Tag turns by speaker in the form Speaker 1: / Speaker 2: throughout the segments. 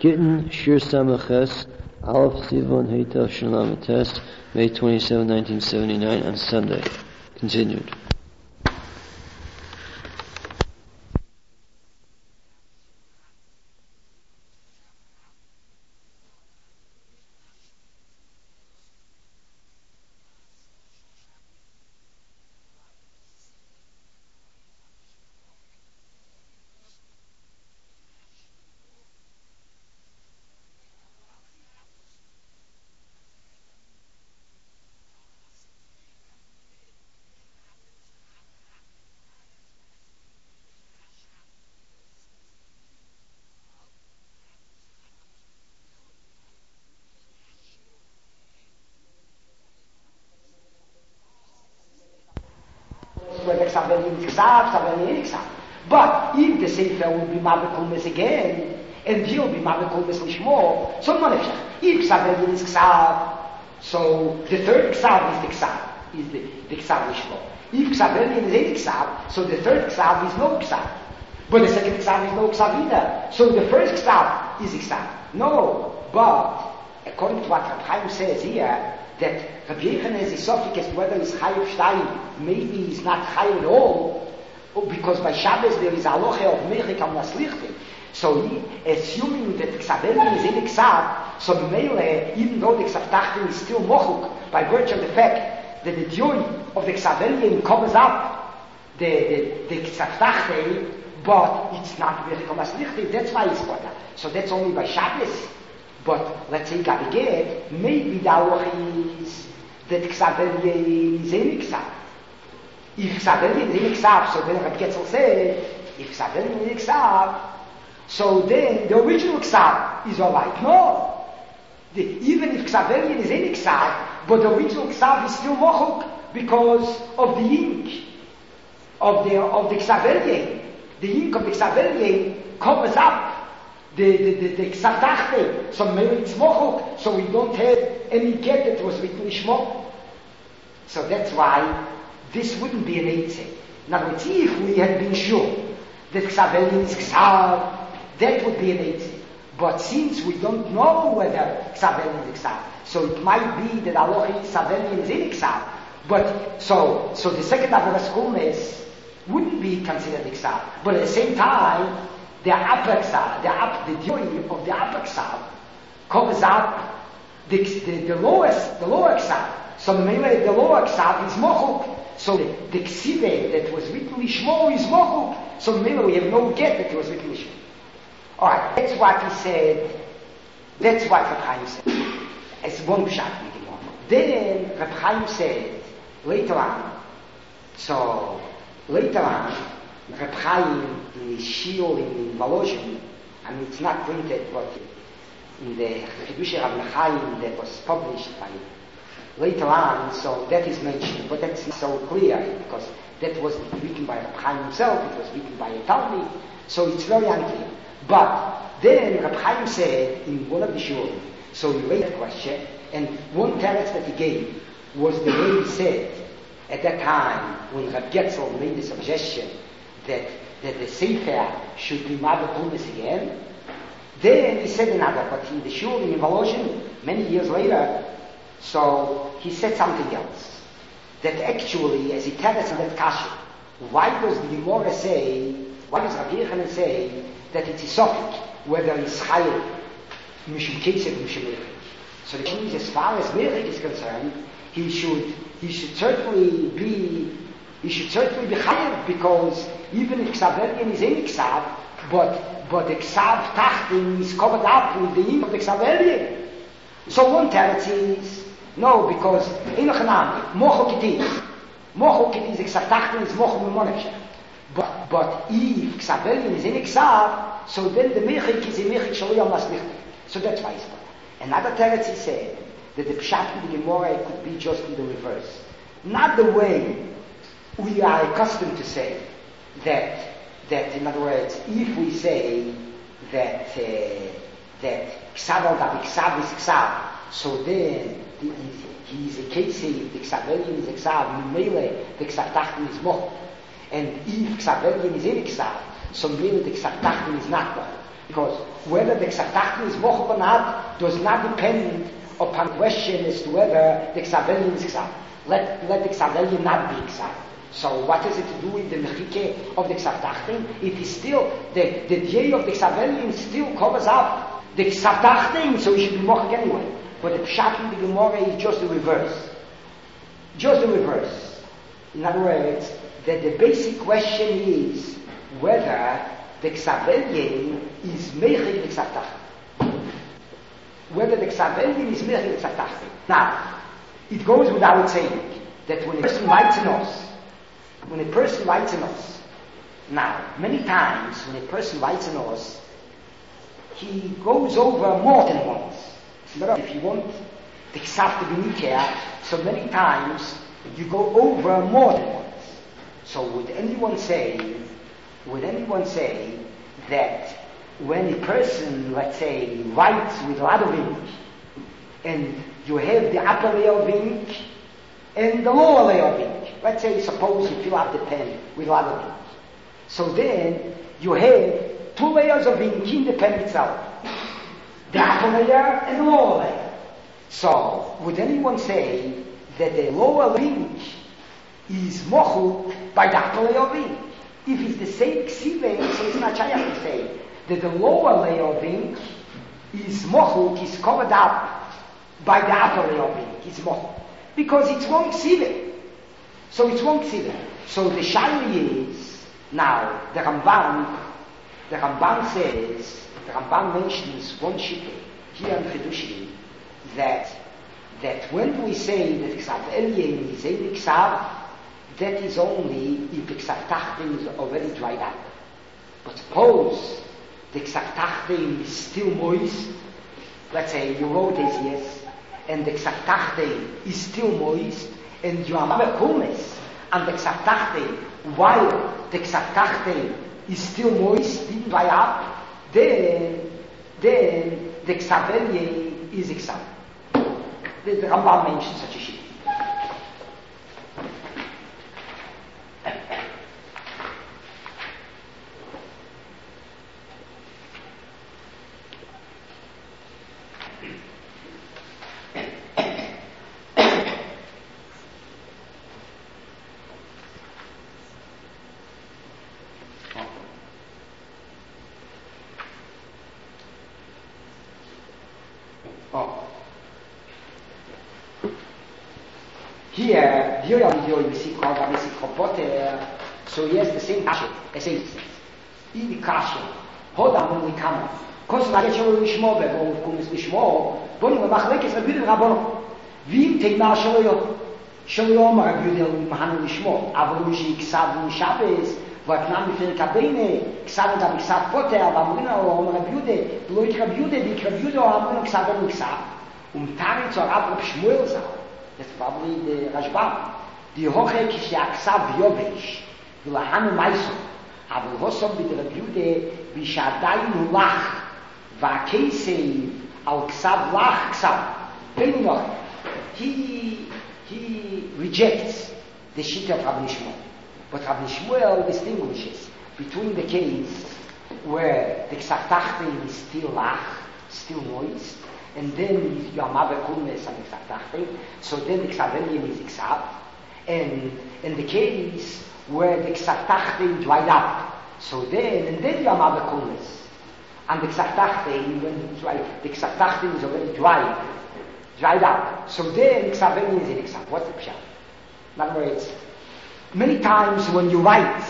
Speaker 1: Gittin Shir Samaches, Aleph Sivan Heita Shalom Test, May 27, 1979, on Sunday. Continued.
Speaker 2: But if the Sefer will be Mavikumis again, and he'll be Mavikumis Lishmo, so Monefshach. If Ksav is Ksav, so the third Ksav is the Ksav, is the Ksav Lishmo. If Ksav is a Ksav, so the third Ksav is no Ksav. But the second Ksav is no Ksav either. So the first Ksav is a Ksav. No, but according to what Reb Chaim says here, that Rabbi Yochanan is Sophic as to whether he's Chayiv Shtayim, maybe he's not Chayiv at all, because by Shabbos there is a halacha of Mechik am Naslichte. So he, assuming that Ksaveli is in Ksav, so Mele, even though the Ksav Tachtin is still Mochuk, by virtue of the fact that the joy of the Ksaveli covers up the Ksav Tachtin, but it's not Mechik am Naslichte, that's why he's got that. So that's only by Shabbos. But let's say Gabiget, maybe the halacha is that Ksaveli is in Ksav. If Ksaveli is in Ksav, so then Rabbi Getzel said, if Ksaveli is in Ksav, so then the original Ksav is alright. No. Even if Ksaveli is in Ksav, but the original Ksav is still Mochuk because of the ink of the Ksaveli. The ink of the Ksaveli covers up the Ksav Tachte. So maybe it's Mochuk, so we don't have any get that was written Lishmo. So that's why this wouldn't be an Eitzeh. Now, if we had been sure that Ksaveli is Ksav, that would be an Eitzeh. But since we don't know whether Ksaveli is Ksav, so it might be that Aloha Ksaveli is in Ksav. But, so the second Avodas Chumes wouldn't be considered Ksav. But at the same time, the upper Ksav, the joy of the upper Ksav covers up the lower Ksav. So maybe the lower Ksav is Mochuk. So the Ksive that was written Lishmo is Mochuk. So maybe we have no get that it was written Lishmo. Alright, that's what he said. That's what Reb Chaim said. It's one pshat. Then Reb Chaim said, later on, Reb Chaim in his shiur in Volozhin, I mean it's not printed, but in the Chidushei Rav Chaim that was published by later on, so that is mentioned, but that's not so clear because that wasn't written by Reb Chaim himself, it was written by a Talmud, so it's very unclear. But then Reb Chaim said in one of the shurim, so he raised a question, and one teretz that he gave was the way he said at that time when Reb Getzel made the suggestion that the Sefer should be Mother Chumes again. Then he said another, but in the shurim in Volozhin, many years later, so he said something else. That actually, as he tells us in that kasha, why does the Gemara say, why does Rabbi Yochanan say that it's Sophic, whether it's Chayiv, Mishum Kesef, Mishum Mechik? So the Jews, as far as Mechik is concerned, he should certainly be Chayiv, because even if Ksavelian is in Ksav, but the Ksav Tachtin is covered up with the ink of the Ksavelian. So one teretz is, no, because in the Chanami, Mochuk it is. Mochuk it is, Ksav Tachtin is Mochuk Monefshach. But if Ksavelian is in Ksav, so then the Mechik is a Mechik Shaliyam Naslichte. So that's why it's better. Another teretz he said that the Pshat in the Gemara could be just in the reverse. Not the way we are accustomed to say that in other words, if we say that Ksav al Gabi Ksav is Ksav, so then he is a Kesef, the Ksavelian is a Ksav, Mele, the Ksav Tachtin is Moch. And if Ksavelian is in Ksav, so Mele, the Ksav Tachtin is not Moch. Because whether the Ksavtachtin is mochel or not does not depend upon the question as to whether the Ksavelian is Ksav. Let the Ksavelian not be Ksav. So what has it to do with the Mechike of the Ksavtachtin? It is still, the day of the Ksavelian still covers up the Ksavtachtin, so it should be mochel anyway. But the Pshat in the Gemara is just the reverse. Just the reverse. In other words, that the basic question is whether the Ksavelian is Mechik the Ksavtachtin. Whether the Ksavelian is Mechik the Ksavtachtin. Now, it goes without saying that when a person writes an os, now, many times when a person writes an os, he goes over more than once. If you want the Ksav to be Nikah, so many times you go over more than once. So would anyone say that when a person, let's say, writes with a lot of ink, and you have the upper layer of ink and the lower layer of ink, let's say, suppose you fill up the pen with a lot of ink, so then you have two layers of ink in the pen itself, the upper layer and the lower layer. So would anyone say that the lower ink is mochuk by the upper layer of ink? If it's the same ksive, so it's not shayach to say that the lower layer of ink is mochuk, is covered up by the upper layer of ink. It's mochuk. Because it's one ksive. So it's one ksive. So the shayla is, now, the Ramban says, the Ramban mentions one shitte here in Chedushim, that when we say that Ksav Elyon is a Ksav, that is only if the Ksavtachtin is already dried up. But suppose the Ksavtachtin is still moist, let's say you wrote this yes, and the Ksavtachtin is still moist, and you have a coolness on the Ksavtachtin while the Ksavtachtin is still moist, didn't dry up, then the Ksav Elyon is a Ksav. The Rambam mentions such a shit. Here you see called a basic Chopoter, so he has the same kasha as instance. In the kasha, hold on when we come. Kost la get shlo lishmo ve vo kumis lishmo, boni va machlekes rabbi rabbono. Vim teima shlo rabbi mahanu lishmo, avolu shi ksav shabbes, va knam fer kabine, ksav da ksav poter, va mrina o rabbi lo ich rabbi di rabbi o ksav tarit zur Rab Shmuel sa. That's probably the Rashbam. Die Hoche Kishaksav Yovesh, Vilahanu Maiso, aber Hosom mit Rabbi Yude, Vishadainu Lach, Vakesei, Al Ksav Lach Ksav. He rejects the shit of Rabbi Shmuel. But Rabbi Shmuel distinguishes between the case where the Ksavtachtin is still Lach, still moist, and then you have a kumes and Ksavtachtin, so then the Ksavelian is Ksav. And in the case where the Ksavtachtin dried up, so then you have a kumes. And the Ksavtachtin, when it's dry, the Ksavtachtin is already dried up. So then Ksavelian is in Ksav. What's the pshat? In other words, many times when you write,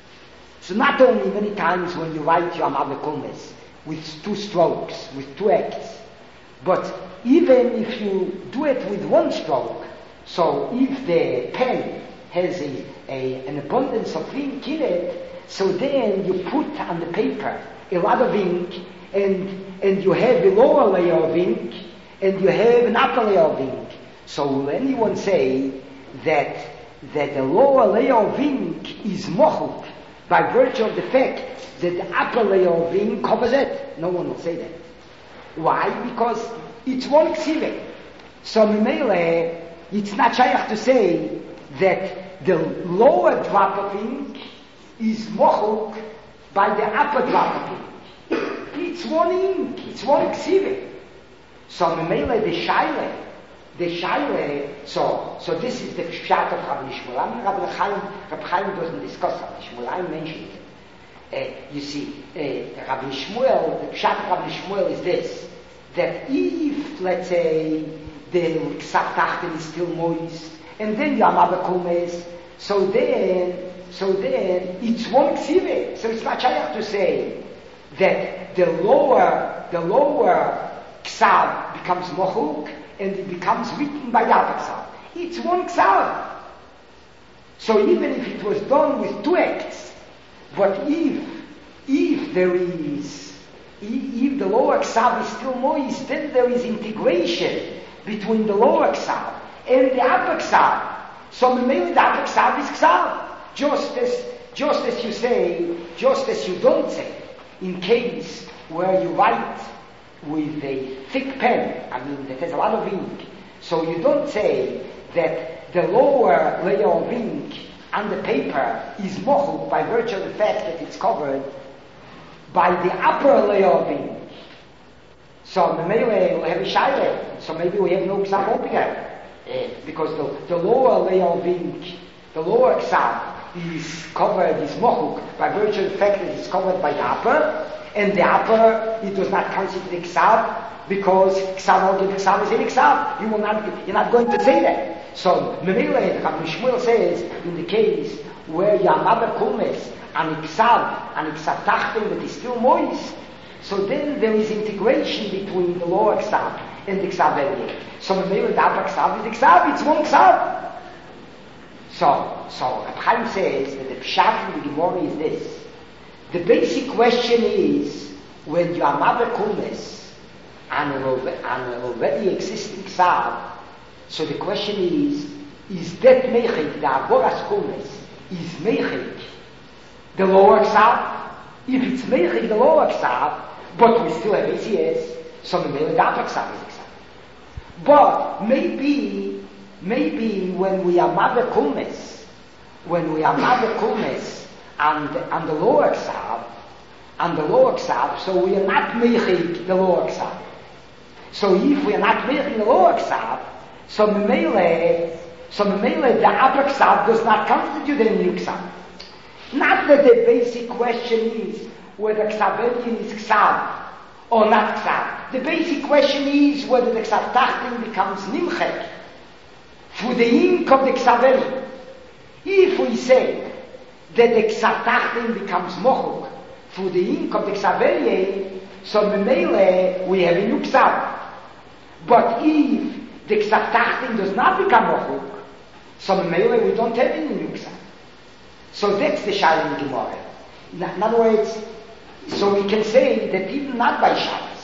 Speaker 2: so not only many times when you write you have a kumes with two strokes, with two acts, but even if you do it with one stroke, so if the pen has an abundance of ink in it, so then you put on the paper a lot of ink, and you have a lower layer of ink, and you have an upper layer of ink. So will anyone say that the lower layer of ink is mochuk by virtue of the fact that the upper layer of ink covers it? No one will say that. Why? Because it's one ksive. So Mimele, it's not shaykh to say that the lower drop of ink is mochuk by the upper drop of ink. It's one ink, it's one ksiva. So Memele, the Shaile, so this is the pshat of Rabbi Shmuel. Rabbi Chaim doesn't discuss Rabbi Shmuel. I mentioned it. You see, Rabbi Shmuel, the pshat of Rabbi Shmuel is this, that if, let's say, the Ksav Tachten is still moist, and then you have other kumes, so then it's one ksiva. So it's not shaykh to say that the lower Ksav becomes mochuk, and it becomes written by the upper Ksav. It's one Ksav. So even if it was done with two acts, but if the lower Ksav is still moist, then there is integration between the lower Ksav and the upper Ksav. So maybe the upper Ksav is Ksav. Just as you don't say, in case where you write with a thick pen, that has a lot of ink, so you don't say that the lower layer of ink on the paper is mochuk by virtue of the fact that it's covered by the upper layer of ink. So maybe we have a shaila, so maybe we have no Ksav altogether, because the lower layer of ink, the lower Ksav, is mochuk by virtue of the fact that it's covered by the upper, and the upper, it does not constitute the Ksav, because Ksav is in Ksav. You're not going to say that. So, Memele, Rabbi Shmuel says, in the case where you have other kumes, and Ksav Tachten that is still moist, so then there is integration between the lower Ksav and the Ksav Eliyeh. So, Memele, the upper Ksav is the Ksav, it's one Ksav. So Reb Chaim says that the pshat in the Gemara is this. The basic question is, when you have other kumes and an already existing Ksav, so the question is that mechik, the Agoras kumes, is mechik the lower Ksav? If it's mechik the lower Ksav, but we still have ACS, so the upper Ksav is Ksav. But maybe when we have other kumes, and the lower Ksav, so we are not meichik the lower Ksav. So if we are not meichik the lower Ksav, so Memele, the upper Ksav does not constitute a new Ksav. Not that the basic question is whether Ksav Elyon is Ksav or not Ksav. The basic question is whether the Ksav Tachten becomes Nimchek through the ink of the Ksav Elyon. If we say that the Ksav Tachten becomes mochuk through the ink of the Ksav Elyon, so Memele we have a new Ksav. But if the Ksav Tachten does not become mochuk, so Memele we don't have any new Ksav. So that's the Shaila in Gemara. In other words, so we can say that even not by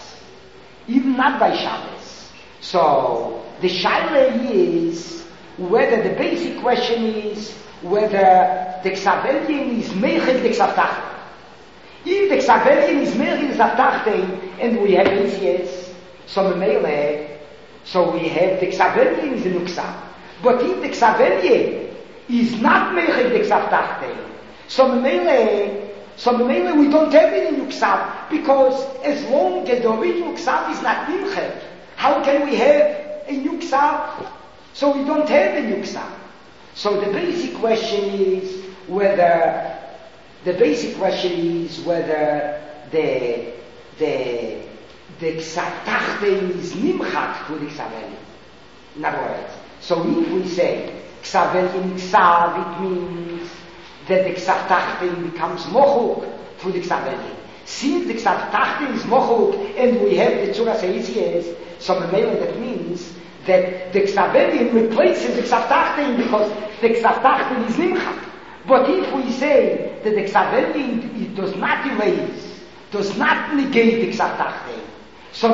Speaker 2: Shabbos, so the Shaila is whether the basic question is whether the Ksav Elyon is meichik the Ksav Tachten. If the Ksav Elyon is meichik the Ksav Tachten and we have ACS, so Memele, so we have the Ksav Elyon is a new Ksav. But if the Ksav Elyon is not meichik the Ksav Tachten, so Memele we don't have any new Ksav, because as long as the original Ksav is not nimchek, how can we have a new Ksav? So we don't have a new Ksav. So the basic question is whether the Ksav Tachten is nimchak to the Ksav Elyon. In other words, so if we say Ksav Elyon Ksav, it means that the Ksav Tachten becomes mochuk through the Ksav Elyon. Since the Ksav Tachten is mochuk and we have the Tzuras HaYitzias, so that means that the Ksav Elyon replaces the Ksav Tachten because the Ksav Tachten is nimchak. But if we say that the Ksav Elyon it does not erase, does not negate the Ksav Tachten, so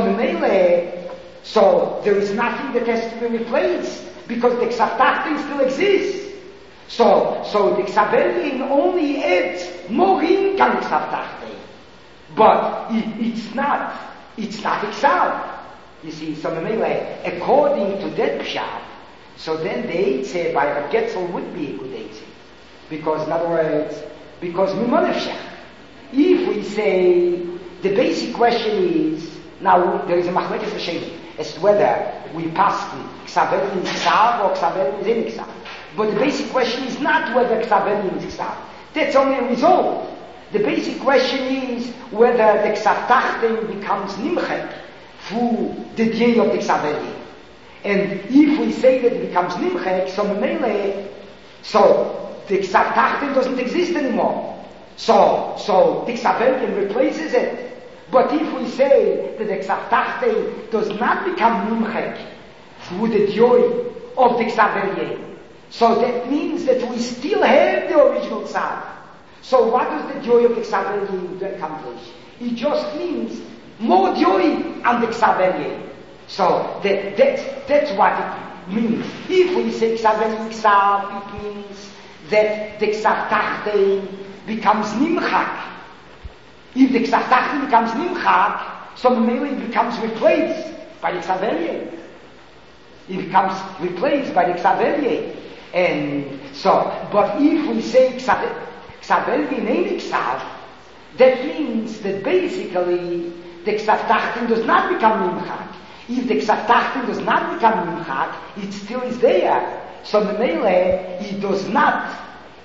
Speaker 2: there is nothing that has to be replaced because the Ksav Tachten still exists. So the Ksav Elyon only adds more ink on the Ksav Tachten, but it's not a Ksav. You see, so according to that pshat, so then the Eitzeh by Rav Getzel would be a good Eitzeh. Because in other words, because Mimonefshach. If we say The basic question is, now there is a machlekes v'shein as to whether we pass Ksav Elyon is Ksav or Ksav Elyon is in Ksav. But the basic question is not whether Ksav Elyon is Ksav. That's only a result. The basic question is whether the Ksav Tachton becomes Nimchek through the day of the Ksav Elyon. And if we say that it becomes Nimchek, so the Ksav Tachton doesn't exist anymore. So the Ksav Elyon replaces it. But if we say that the Ksav Tachton does not become Nimchek through the joy of the Ksav Elyon, so that means that we still have the original Ksav. So what does the joy of the Ksav Elyon accomplish? It just means more joy on the Ksav Elyon. So that's what it means. If we say Ksav Elyon Ksav, it means that the Ksav Tachton becomes Nimchak. If the Ksav Tachton becomes Nimchak, so maybe it becomes replaced by the Ksav Elyon. It becomes replaced by the Ksav Elyon. And so, but if we say Ksav Elyon ain't Ksav, that means that basically the Ksav Tachton does not become Nimchak. If the Ksav Tachton does not become Nimchak, it still is there. So Memele, it does not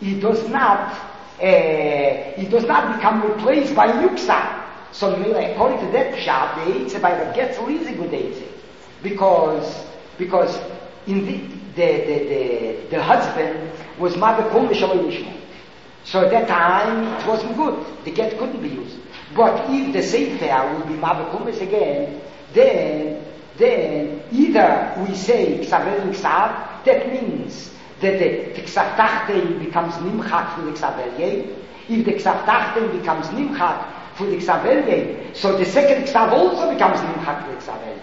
Speaker 2: become replaced by new Ksav. So Memele, according to that pshat, the Eitzah by Rav Getzel is a good Eitzah. Because in the husband was Mother Kol Mishaloi Lishmo. So at that time it wasn't good. The get couldn't be used. But if the Sefer will be Mother Kumis again, then either we say Ksav Elyon Ksav, that means that the Ksav Tachton becomes Nimchak for the Ksav Elyon. If the Ksav Tachton becomes Nimchak for the Ksav Elyon, so the second Ksav also becomes Nimchak for the Ksav Elyon.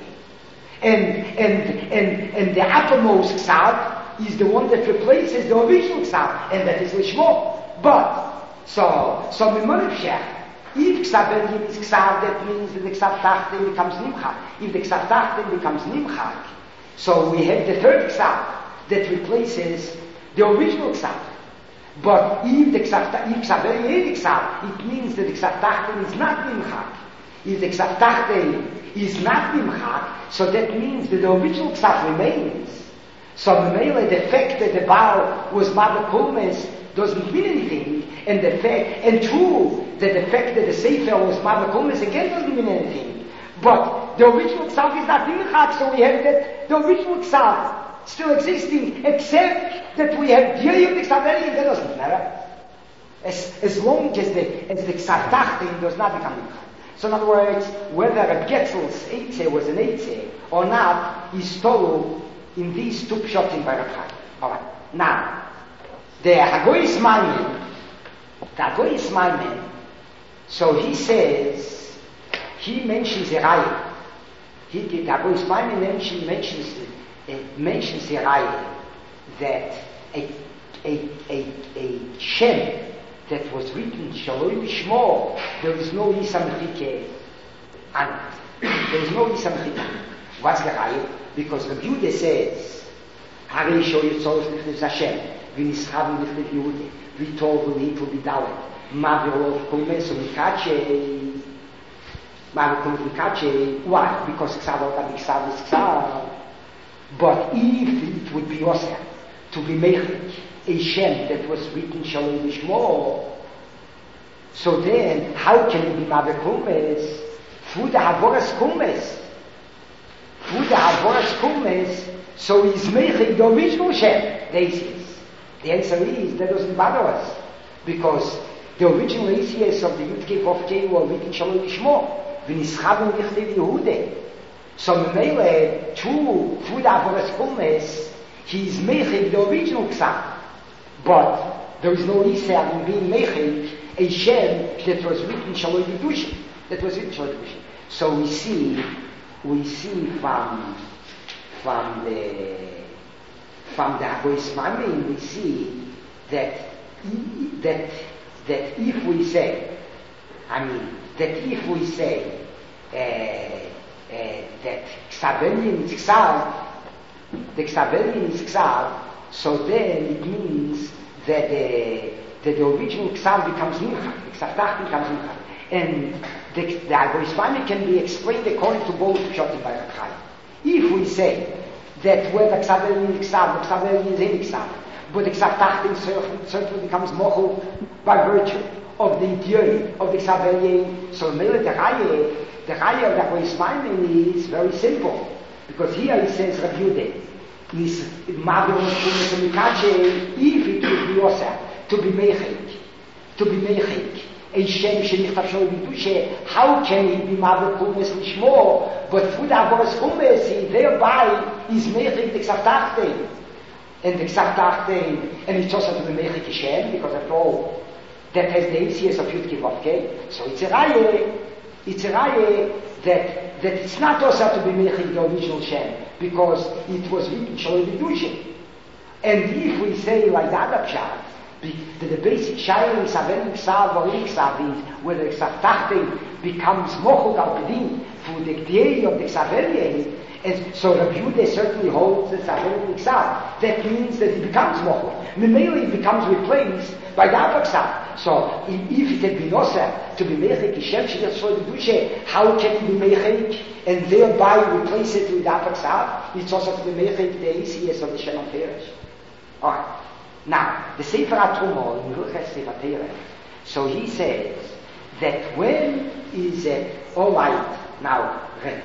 Speaker 2: And the uppermost Ksav is the one that replaces the original Ksav, and that is Lishmo. But, so Mimonivshech, if Ksav Elyon is Ksav, that means that the Ksav Tachton becomes Nimchak. If the Ksav Tachton becomes Nimchak, so we have the third Ksav that replaces the original Ksav. But if Ksav Elyon is Ksav, it means that the Ksav Tachton is not Nimchak. If the Ksav Tachton is not Nimchak, so that means that the original Ksav remains. So the fact that the Baal was Mother Kulmes doesn't mean anything, and the fact that the Sefer was Mother Kulmes again doesn't mean anything. But the original Ksav is not Nimchak, so we have that the original Ksav still existing, except that we have Diyah of the Ksav Elyon. That doesn't matter. As long as the Ksav Tachton does not become Nimchak. So in other words, whether Reb Getzel's Eitzeh was an Eitzeh or not is told in these two pshatim by Reb Chaim. Alright. Now, the Hagoyis Maimon, so he says, he mentions a raya. The Hagoyis Maimon mentions a raya that a Shem that was written Shaloi Bishmo, there is no Yisamachike on it. There is no Yisamachike. What's the raya? Because Rabbi Yehuda says, Harei Sho Yitzorus Nichlev Zashem, V'nischav Nichlev Yehuda, V'tov V'lit V'dalet, Mavirov Kolmeso Mikache, why? Because Ksav Ksav is Ksav. But if it would be Yosef to be Mechik, a Shem that was written Shalom Bishmo, so then how can it be Mother Kumes? Through the Havoras Kumes, so is Mechik the original Shem? The answer is that doesn't bother us, because the original ACS of the Yudke Vovke were written Shalom Bishmo, V'nischavu Nichlev Yehuda. So Memele, through the Havoras Kumes, he is Mechik the original Ksav. But there is no Yisrael in being Mechik a Shem that was written Shaloi B'Dushim. So we see from the Hagoyis Maimon, we see that if we say that Ksav Elyon is Ksav, the Ksav Elyon is Ksav, so then it means that the original Ksav becomes Nimchak, the Ksav Tachton becomes Nimchak. And the Agosvami can be explained according to both Pshatim by Rav. If we say that where the Ksav Elyon is Ksav, the Ksav Elyon is in Ksav, but the Ksav Tachtin certainly becomes Mochel by virtue of the idea of the Ksav Elyon. So the Raya of the Agosvami is very simple. Because here he says Rav Yehuda, if it would be also to be meichik, a shem shenichtav shel b'kedusha, how can he be maver kumes lishmo? But through the avodas kumes, he thereby is meichik the ksav tachtein, and the ksav tachtein, and it's also to be meichik Hashem, because after all, that has the ACS of Yud Kivavke. So it's a raya that it's not also to be meichik the original Shem, because it was written shel b'kedusha. And if we say like the other pshat, the basic shayla is aven ksav or ksav is whether ksav tachtein becomes mochuk al pedin for the day of the ksav elyon, and so Rav Yehuda certainly holds the ksav ksav. That means that it becomes mochuk. Memeli it becomes replaced by the other ksav. So if it had been also to be meichik Hashem sheyach shel b'kedusha, how can it be meichik and thereby replace it with the other ksav? It's also to be meichik the ACS of the Shem HaPeresh. All right. Now, the Sefer HaTrumah in Hilchos Sefer Torah, so he says that when is all right, now the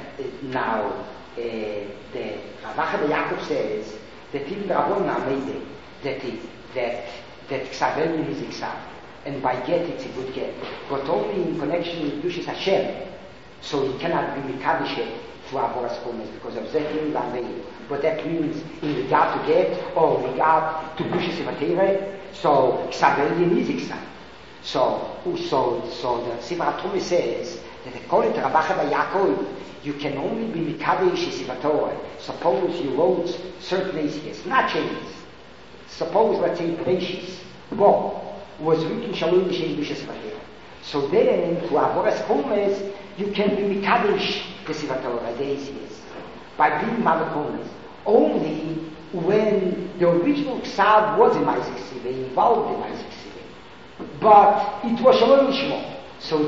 Speaker 2: Ravacha Yaakov says that even the Rabbanon are made that Ksav Elyon is Ksav, and by get it's a good get, but only in connection with Kedushas Hashem, so he cannot be Mikadosh through Avodas Kumes because of Zekin Lamein. But that means in regard to get or regard to Kedushas Sefer Torah, so Ksav Elyon is Ksav. So the Sefer HaTrumah says that according to Ravacha Yaakov, you can only be Mikadosh Sefer Torah. Suppose you wrote certain ACS, not changes. Suppose, let's say, Bereshis, was written Shalom B'Shem Kedushas Sefer Torah. So then, to Avodas Kumes, you can be Mikadosh the Sefer Torah, the ACS, by being Maver Kumes. Only when the original Ksav was in Maisik Sive, involved in Maisik Sive. But it was Shalom Lishmo. So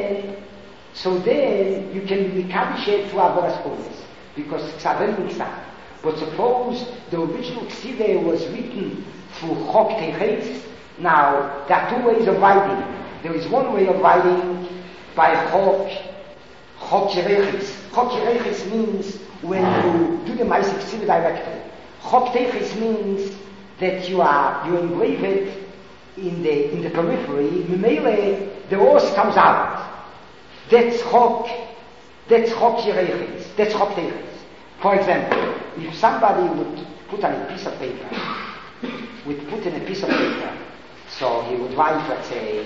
Speaker 2: then you can be Mikadosh through Avodas Kumes, because Ksav Elyon Ksav. But suppose the original Ksive was written through Chok Teches. Now, there are two ways of writing. There is one way of writing by Chok Teches. Chok Teches means when you do the Maisik Ksive directly. Chok Teches means that you engrave it in the periphery. Memele, the horse comes out. That's Chok Teches. That's Chok Teches. For example, if somebody would put on a piece of paper, so he would write, let's say,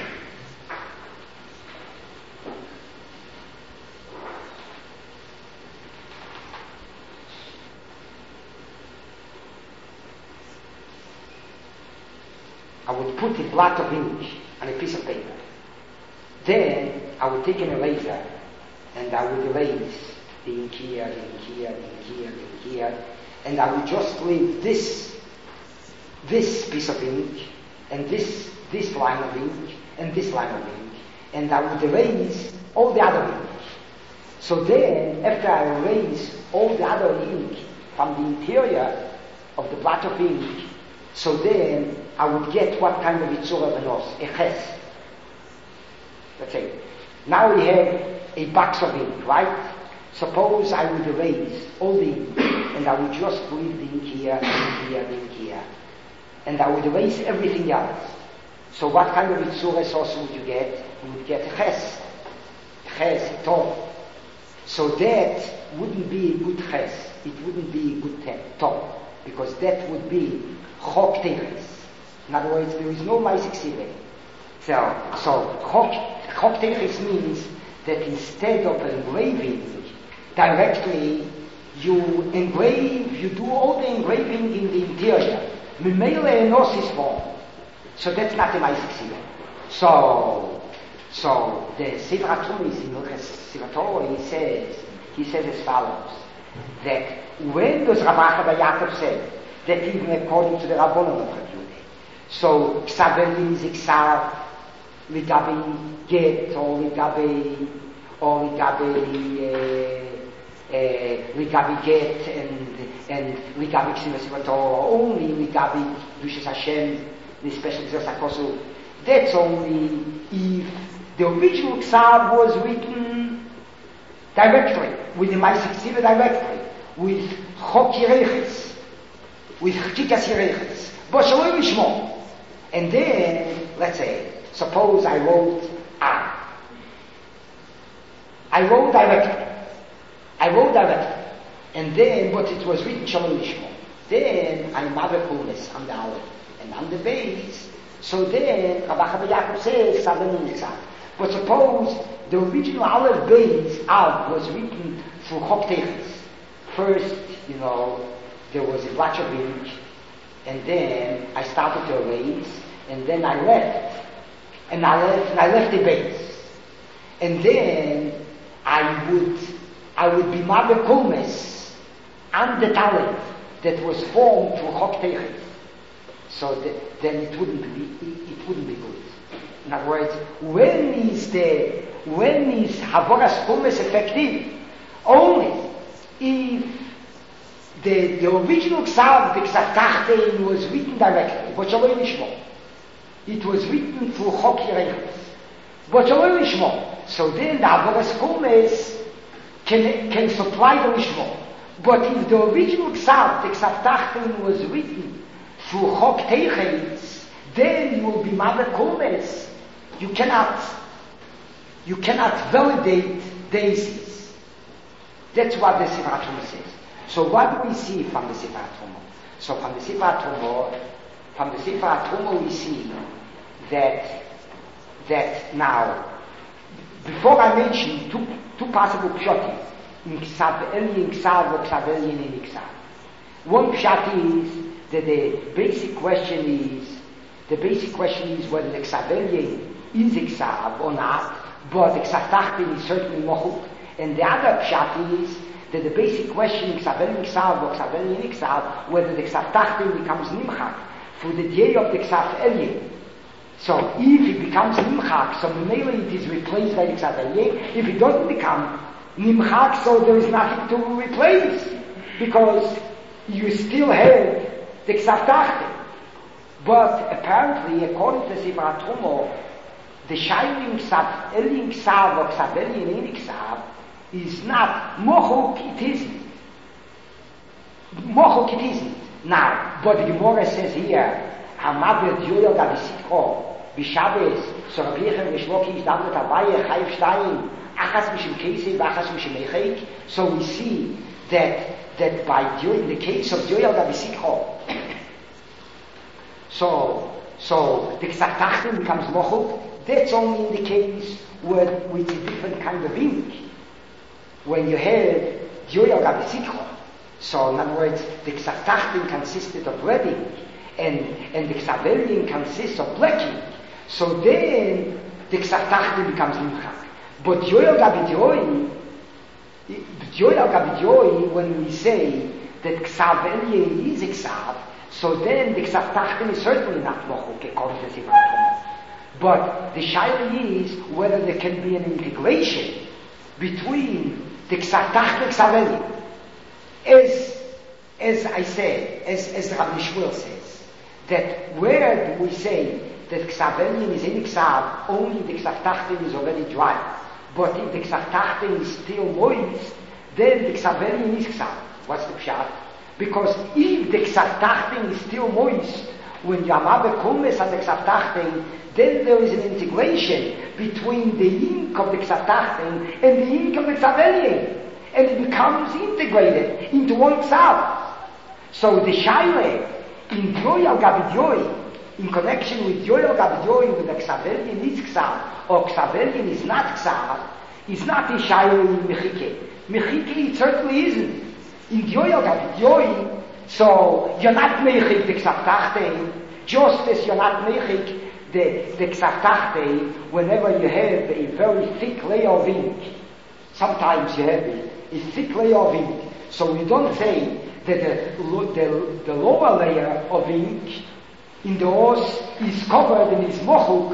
Speaker 2: I would put a blot of ink on a piece of paper. Then I would take an eraser and I would erase the ink here, the ink here, the ink here, the ink here, and I would just leave this piece of ink and this line of ink and this line of ink, and I would erase all the other ink. So then, after I erase all the other ink from the interior of the blot of ink, so then I would get what kind of Yitzura Venos, a ches. Let's say, now we have a box of ink, right? Suppose I would erase all the ink, and I would just leave the ink here, the ink here, the ink here, and I would erase everything else. So what kind of Yitzura sauce would you get? You would get a ches, top. So that wouldn't be a good ches. It wouldn't be a good top, because that would be Chok Teches. In other words, there is no Maisik Sive. So Chok Teches means that instead of engraving directly, you do all the engraving in the interior. Memele enosis form. So that's not a Maisik Sive. So the Sefer HaTrumah is in Hilchos Sefer Torah, he says as follows, that when does Ravacha Yaakov say that even according to the Rabbanon of Rav Yehuda, so Ksav Elyon is Ksav, ligabi get, or ligabi get, and ligabi ksivas Torah, only ligabi dushas Hashem, the special Zos HaKosu. That's only if the original Ksav was written directly, with the Maaseh Ksiva directly, with Chok Yereches, with Chkikas Yereches, but Shalom Yishmo. And then, let's say, suppose I wrote directly, and then, but it was written Shalom Yishmo. Then I'm Maveh Kulmes, I'm the Aleph, and I'm the base. So then, Rabbi Chaim Yaakov says, Savenin Yitzhak. But suppose the original Aleph base Av was written through Chok Teches. First, there was a blotch of ink, and then I started to erase, and then I left. And I left the base. And then I would be Maveh Kulmes and the talent that was formed through Chok Teches. So then it wouldn't be good. In other words, when is Havoras Kulmes effective? Only if the original Ksav, the Ksav Tachtein, was written directly, but Shalom Yishmo. It was written through Chok Yereches, but Shalom Yishmo. So then the Havoras Kulmes can supply the Lishmo. But if the original Ksav, the Ksav Tachtein, was written through Chok Teches, then you will be Maveh Kulmes. You cannot validate daisies. That's what the Sefer HaTruma says. So what do we see from the Sefer HaTruma? So from the Sefer HaTruma we see that now, before I mentioned two possible pshatim, in Ksav Eli in Ksav or Ksav Eli in Ksav. One pshat is that the basic question is whether the Ksav Eli is a Ksav or not, but the Ksav Tachtein is certainly Mochuk. And the other pshat is that the basic question in Ksav Eli in Ksav or Ksav Eli in Ksav, whether the Ksav Tachtein becomes Nimchak for the day of the Ksav Eli. So if it becomes Nimchak, so mainly it is replaced by the Ksav Eli. If it doesn't become Nimchak, so there is nothing to replace, because you still have the Ksav Tachtein. But apparently, according to Sefer HaTruma, the shining Ksav Eli in Ksav or Ksav Eli in Ksav is not Mochuk, it isn't. Now, but the Gemara says here, Hamaber Dioyo Gavisikho, Bishabes, so Rabbi Yechon Rishloki is David Abaye, Chayiv Shtayim, Achas Mishim Kesei, Achas Mishim Echek. So we see that by in the case of Dioyo Gavisikho, so the Ksav Tachtein becomes Mochuk. That's only in the case with a different kind of ink. When you have Dioyo Gavisikho, so in other words, the Ksav Tachtein consisted of red ink, and the Ksav Eli consists of black ink. So then the Ksav Tachtein becomes Nimchak. But Dioyo Gavidioi, when we say that Ksav Eli is a Ksav, so then the Ksav Tachtein is certainly not Mochuk, according to Sefer HaTruma. But the shaila is whether there can be an integration between the Ksav Tachtein and Ksav Eli. As I said, as Rabbi Shmuel says, that where do we say that Ksav Eli is in Ksav, only the Ksav Tachtein is already dry. But if the Ksav Tachtein is still moist, then the Ksav Eli is Ksav. What's the pshat? Because if the Ksav Tachtein is still moist, when you are Maveh Kulmes and the Ksav Tachtein, then there is an integration between the ink of the Ksav Tachtein and the ink of the Ksav Eli, and it becomes integrated into one Ksav. So the Shaila in Dioyo Gavidioi, in connection with Dioyo Gavidioi, with the Ksav Eli is Ksav, or Ksav Eli is not Ksav, is not the Shaila in Mechike. Mechike it certainly isn't. In Dioyo Gavidioi, so you're not Mechik the Ksav Tachtein, just as you're not Mechik the Ksav Tachtein whenever you have a very thick layer of ink. Sometimes you have a thick layer of ink. So we don't say that the lower layer of ink in the os is covered and is mochuk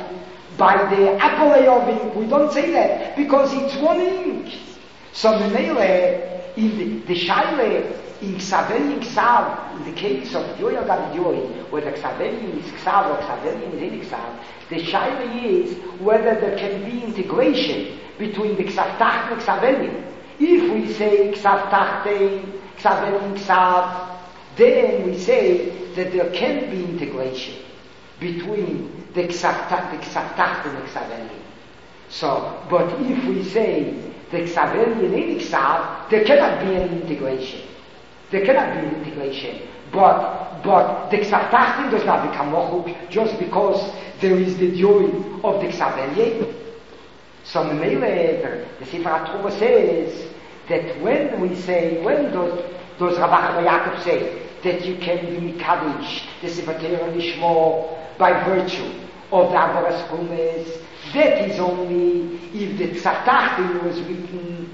Speaker 2: by the appellate of ink. We don't say that because it's one ink. So Memele, in the Shaile, in Xaveli Xav, in the case of Yoel Gavidioi, where the Xaveli is Xav or Xaveli is in Xav, the Shaile is whether there can be integration between the Xav Tacht and Xaveli. If we say Xav Tachte, Xaveli Xav, then we say that there can be integration between the Xav Tacht and the Xaveli. So, but if we say the Xaveli and any Xav, there cannot be any integration. There cannot be an integration. But the Xav Tachtin does not become Mochuk just because there is the joy of the Xaveli. So Memele, the Sefer HaTruma says that when we say, when does Rabbi Yaakov say that you can be Mikadosh, the Sefer Torah Lishmo, by virtue of the Avodas Chumes, that is only if the Xav Tachtin was written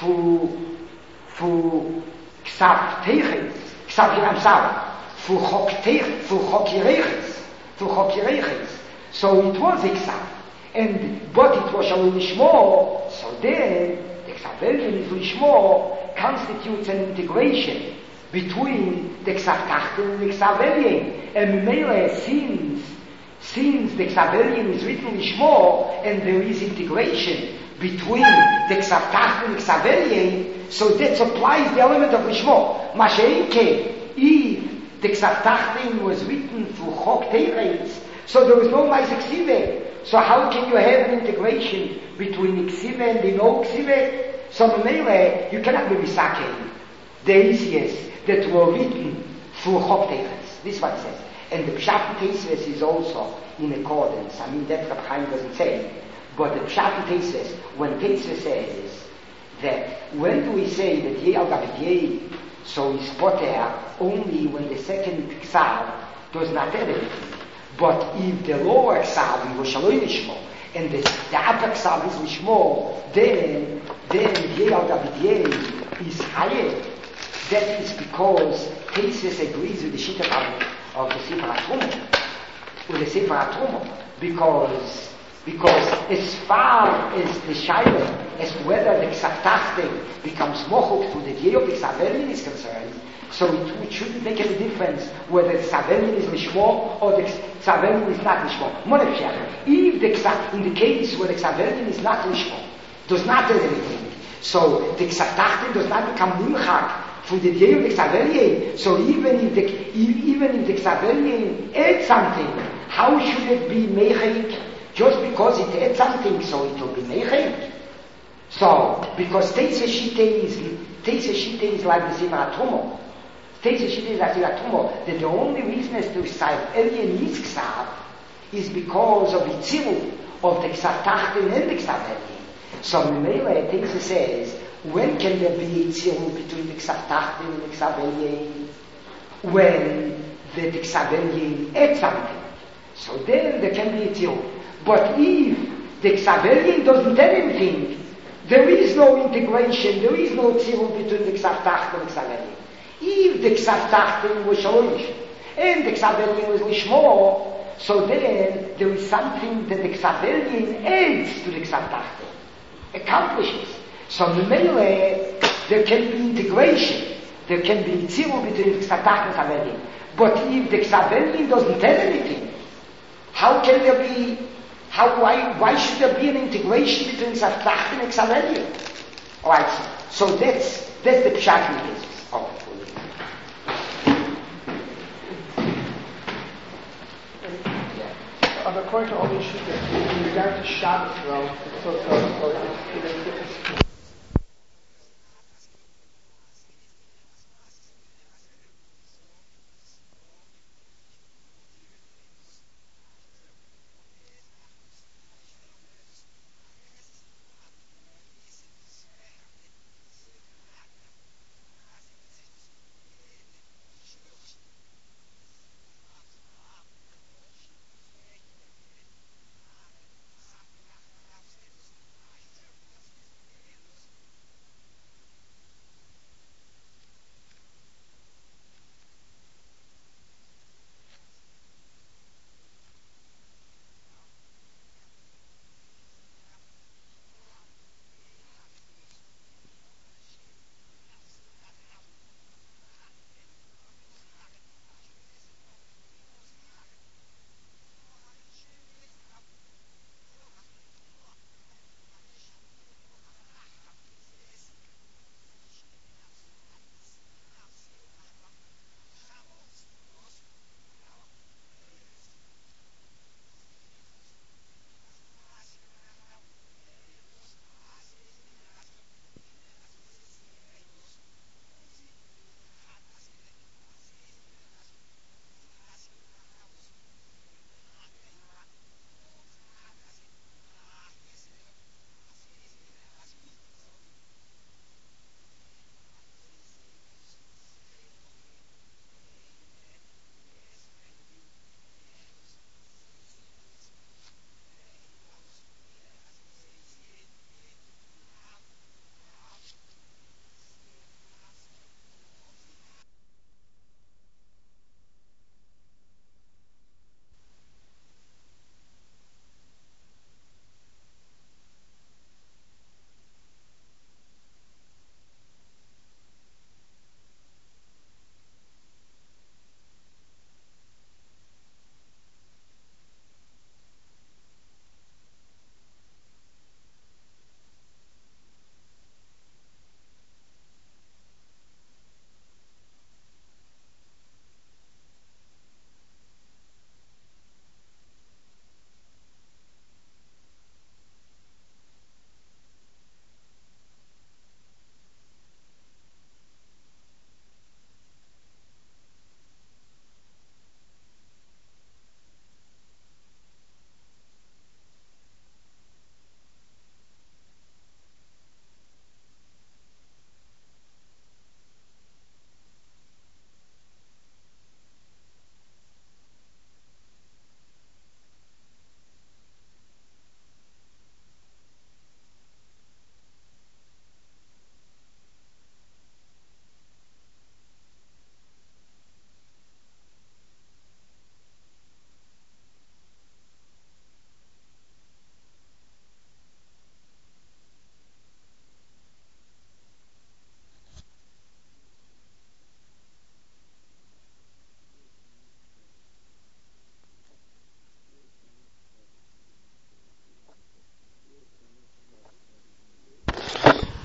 Speaker 2: for Xav Teiches, Xav Yiramsar, for Chok Yireches. So it was Xav. But it was Shalom Lishmo, so then the Xaveli Lishmo constitutes an integration between the Xav Tachten and the Xaveli. And Memele, since the Xaveli is written Lishmo, and there is integration between the Xav Tachten and the Xaveli, so that supplies the element of Lishmo. Masha'inke, if the Xav Tachten was written through Chok Teretz, so there was no Maaseh Ksive. So how can you have an integration between the Ksive and the no Ksive? So Memele, you cannot be Misake the Isias that were written through Chok Teretz. This is what it says. And the Pshat Teisves is also in accordance. I mean, that Reb Chaim doesn't say. But the Pshat Teisves, when Teisves says that when do we say that Ye al Gavid Ye, so is poter only when the second Ksav does not have anything. But if the lower Ksav is Shalom Lishmo, and the upper Ksav is Lishmo, then Ye al Gavid Ye is higher. That is because Teisves agrees with the Shita of the Sefer HaTruma, because as far as the Shaila, as to whether the Xav Tachten becomes Mochuk to the day of the Xaveli is concerned, so it shouldn't make any difference whether the Xaveli is Lishmo or the Xaveli is not Lishmo. If the Xav, in the case where the Xaveli is not Lishmo, does not do anything, so the Xav Tachten does not become Nimchak for the day of the Xaveli. So even if the Xaveli adds something, how should it be Mechik? Just because it adds something, so it will be Mechik? So, because Teiseh Shite is like the Sefer HaTruma. Teiseh Shite is like the Sefer HaTruma, that the only reason is to cite Elien Yitzksav is because of the Tzilul of the Xav Tachten and the Xaveli. So Memele Teiseh says, when can there be a tzirul between the Xav Tachten and the Xaveli? When the Xaveli adds something. So then there can be a tzirul. But if the Xaveli doesn't add anything, there is no integration, there is no tzirul between the Xav Tachten and the Xaveli. If the Xav Tachten was Shalosh and the Xaveli was Lishmo, so then there is something that the Xaveli adds to the Xav Tachten, accomplishes. So Memele, there can be integration, there can be tzirul between the Xav Tachten and Xaveli. But if the Xaveli doesn't tell anything, how can there be, why should there be an integration between Xav Tachten and Xaveli? Alright, so that's the Pshat in the cases.
Speaker 3: According to all these shittas, in regard to Shabbos, though, so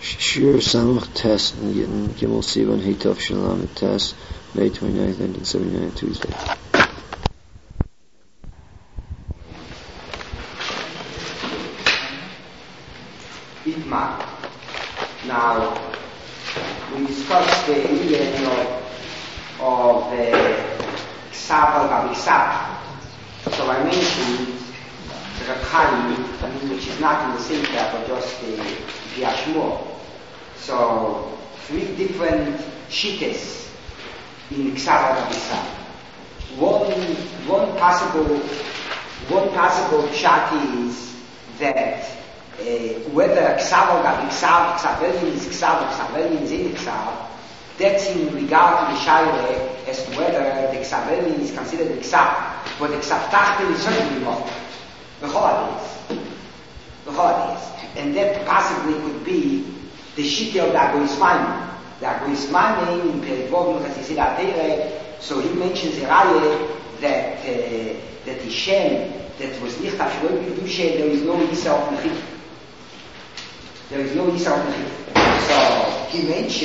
Speaker 1: Shir Samach Test and Gittin Gimel Sivan Hitov Shalom Test, May 29th, 1979, Tuesday.
Speaker 2: Itmar. Now, we discussed the idea of Ksav al-Gabiksav. So I mentioned the Chaim, which is not in the same path, but just the Yashmor. So, 3 different shittas in Ksav al-Gabiksav. One possible pshat is that whether Ksav al-Gabiksav, Ksavelian is Ksav, Ksavelian is in Ksav, that's in regard to the Shaila as to whether the Ksavelian is considered the Ksav, but the Ksav Tachten is certainly not. The holidays. And that possibly could be the Shitta of the Agoismani. The Agoismani in Perivog Chassid Atere, so he mentions a raya that Hashem, that was Nichtav Shloi B'Kedusha, there is no Yisa of Mechit. There is no Yisa of Mechit. So he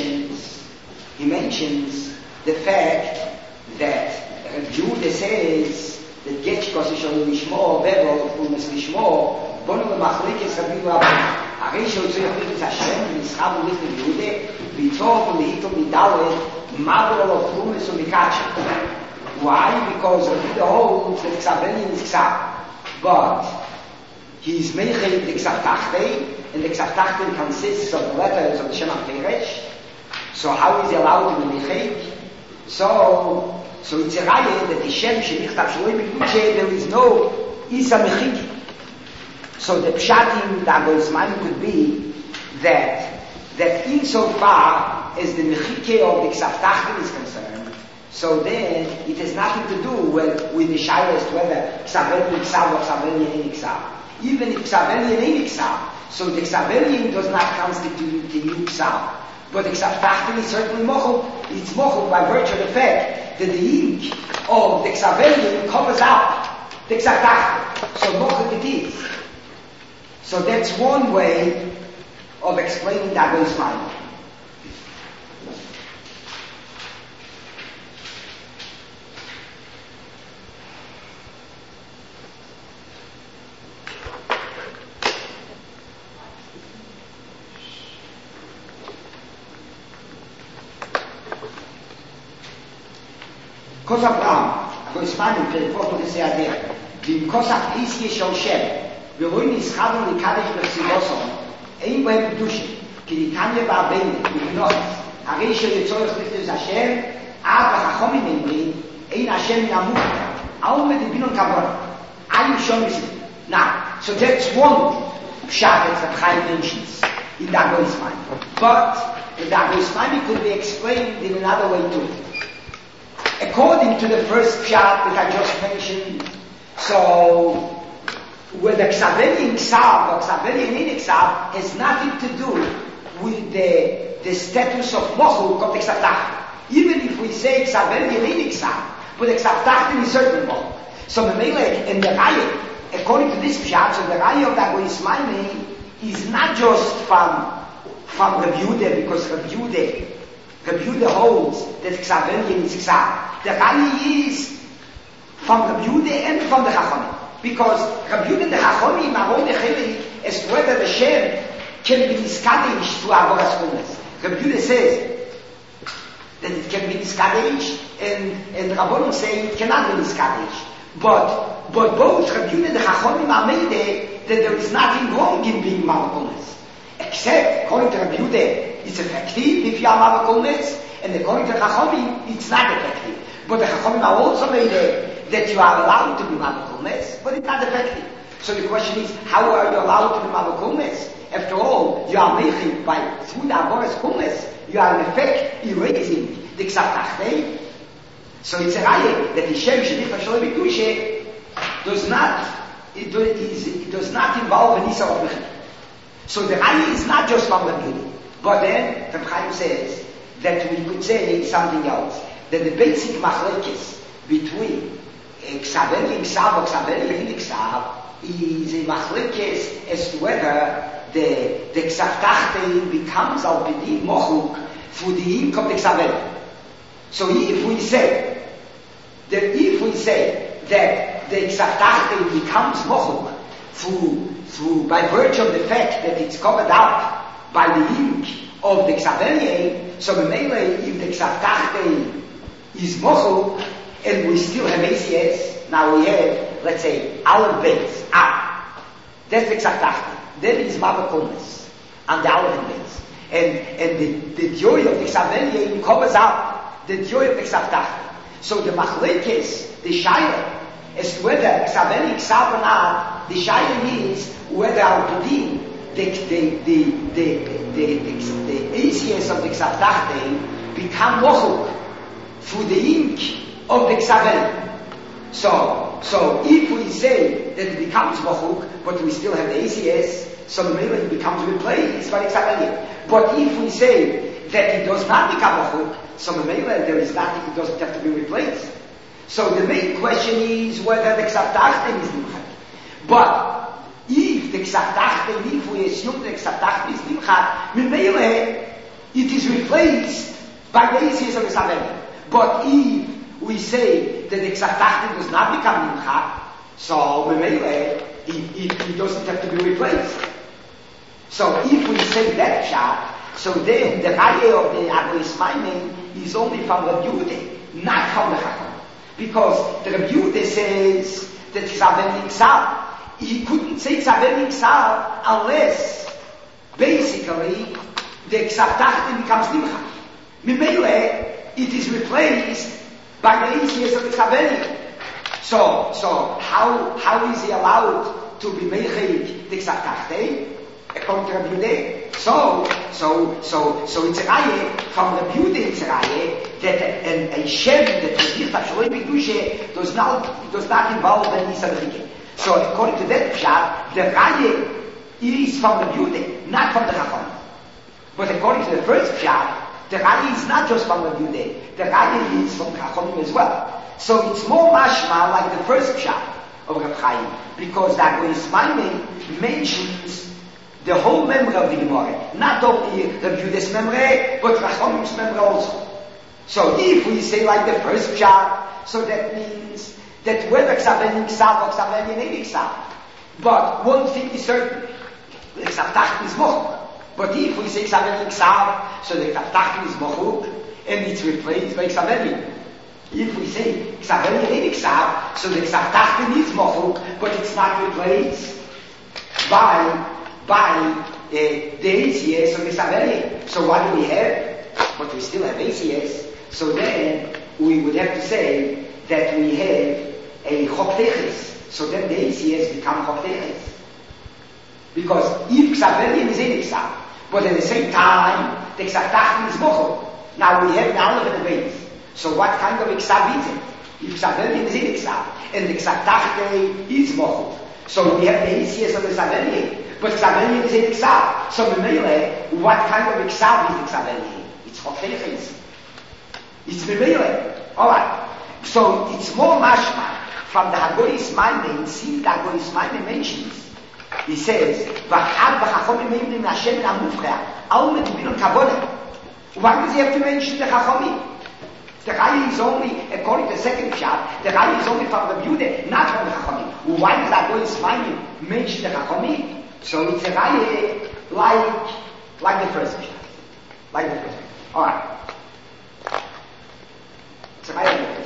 Speaker 2: mentions the fact that Judah says that Getch Kosishon Lishmo, Bevel, Fulmes Lishmo, Bono Machlikes Rabbi Rabbi. Arisho Tzuyachlik is Hashem, Nischabu Lichne Judah, Vitov, Lihito, Midalet, Mabel of Fulmes Umikacha. Why? Because Judah holds that Ksavelian is Ksav. But he's Meichel the Ksav Tachtei, and the Ksav Tachtei consists of the letters of the Shem HaPeresh. So how is he allowed to be Meichel? So it's a raya that the Shem Shenichtav Shloi B'Kedusha, there is no Isa Mechiki. So the pshatim, the Agoismani could be that insofar as the Mechike of the Ksav Tachtei is concerned, so then it has nothing to do with the Shaila as to whether Ksavelian Ksav or Ksavelian ain't Ksav. Even if Ksavelian ain't Ksav, so the Ksavelian does not constitute the new Ksav. But the Ksav Tachten is certainly Mochel. It's Mochel by virtue of the fact that the ink of the Ksavelian covers up the Ksav Tachten. So Mochel it is. So that's one way of explaining the Agoismani. Kosaf Ram, Agoismani, Perifot Leseader, Vim Kosaf Iski Shel Shem, Veroin Ischadon Likadesh Bersiloson, Ein Bohem Kedusha, Ki Nitanya Ba'abene, V'Binot, Harei Shel Yitzorach Lifteus Hashem, Ad V'Chachomim Eimrin, Ein Hashem Yamut, Aum V'Dibinon Kavon, Ayu Shom V'Sim. Now, so that's one pshat that Chaim mentions in the Agoismani. But the Agoismani could be explained in another way too. According to the first pshat that I just mentioned, so whether Ksavelian Ksav or Ksavelian in Ksav has nothing to do with the status of Mochel of the Ksav Tachten. Even if we say Ksavelian in Ksav, but the Ksav Tachten is certainly Mochel. So Memelech and the Raya, according to this pshat, so the Raya of the Agoismani is not just from Rabbi Yehuda, because Rabbi Yehuda holds that Ksavelian is Ksav. The Raya is from Rabbi Yehuda and from the Chachamim. Because Rabbi Yehuda and the Chachamim are all the Chelik as to whether the Shem can be niskadesh to Avoras Chumes. Rabbi Yehuda says that it can be niskadesh, and Rabbanon say it cannot be niskadesh. But both Rabbi Yehuda and the Chachamim are made that there is nothing wrong in being Malkumes. Except, according to Rabbi Yehuda, it's effective if you are Malkumes, and according to Chachamim, it's not effective. But the Chachamim are also made that you are allowed to be Malkumes, but it's not effective. So the question is, how are you allowed to be Malkumes? After all, you are making through the Avoras Chumes, you are in effect erasing the Ksav Tachtei. So it's a raya that the Shem Shenichtav Shloi B'Kedusha does not involve an Isa of Mechit. So the raya is not just from the beauty. But then, Reb Chaim says that we could say something else. That the basic machlekes between Ksavelian Ksav or Ksavelian in Ksav is a machlekes as to whether the Ksavtachte becomes al B'di Mochuk through the ink of the Ksaveli. So if we say that the Ksavtachte becomes Mochuk through by virtue of the fact that it's covered up by the ink of the Ksaveli, so Memele, if the Ksavtachte is Mochuk, and we still have ACS, now we have, let's say, Aleph Beis, that's the Ksavtachte. Then is Mavakonis, and the Aleph Beis. And the joy of the Ksaveli covers up the joy of the Ksavtachte. So the Machlekes, the Shaila, as to whether Ksaveli Ksav or not, the Shaila is whether Al-Pudim, the ACS of the Ksavtachte become Mochuk through the ink of the Ksaveli. So if we say that it becomes Mochuk, but we still have the ACS, so the Mela becomes replaced by the Ksaveli. But if we say that it does not become Mochuk, so the Mela there is nothing, it doesn't have to be replaced. So the main question is whether the Ksavtachte is Nimchat. But if the Ksavtachte, if we assume the Ksavtachte is Nimchat, Mela, it is replaced by the ACS of the Ksaveli. But if we say that the Ksavtachte does not become Nimchat, so Memele, it doesn't have to be replaced. So if we say that shot, so then the Raya of the Agois Maimon is only from Rabbi Yehuda, not from the Chacham. Because the Rabbi Yehuda says that Ksaveli Ksav. He couldn't say Ksaveli Ksav unless, basically, the Ksavtachte becomes Nimchat. Memele, it is replaced by the ACS of the Ksaveli. So how is he allowed to be meichel the Ksavtachte? According to Rabbi Yehuda. So it's a raya from Rabbi Yehuda. It's a raya that a shem that was nicht Shalom B'Kedusha does not involve the Nisa B'Chike. So according to that pshat, the raya is from Rabbi Yehuda, not from the Chacham. But according to the first pshat, the raya is not just from Rabbi Yehuda. The raya is from Chachamim as well. So it's more mashma like the first pshat of Reb Chaim, because the Agois Maimon mentions the whole memory of the Gemara, not only Reb Yehuda's memory, but Chachamim's memory also. So if we say like the first pshat, so that means that whether Ksaveli Ksav or Ksaveli Nevi Ksav. But one thing is certain, the Ksavtachte is Mochuk. But if we say Ksaveli Ksav, so the Ksavtachte is Mochuk, and it's replaced by Ksaveli. If we say Ksaveli Nevi Ksav, so the Ksavtachte is Mochuk, but it's not replaced by the ACS of the Ksaveli. So what do we have? But we still have ACS. So then we would have to say that we have a Chokteches. So then the ACS become Chokteches. Because if Ksaveli is in Ksav, but at the same time, the Ksavtachte is Mochuk. Now we have the Aleph and the Beis. So what kind of Ksav is it? If Ksaveli is in Ksav, and the Ksavtachte is Mochuk. So we have the ACS of the Ksaveli. But Ksaveli is in Ksav. So Memele, what kind of Ksav is the Ksaveli? It's Chokteches. It's Memele. Alright. So it's more mashma from the Agois Maimon. See, the Agois Maimon mentions, he says, V'chad v'chachomim meimlim Hashem in Amufcha, al medubin kavoneh. Why does he have to mention the Chachomim? The Raya is only, according to the second shot, the Raya is only from the Yehuda, not from the Chachomim. Why does Agois Maimon mention the Chachomim? So it's a Raya like the first shot. Like the first shot. Alright. It's a Raya like the first shot.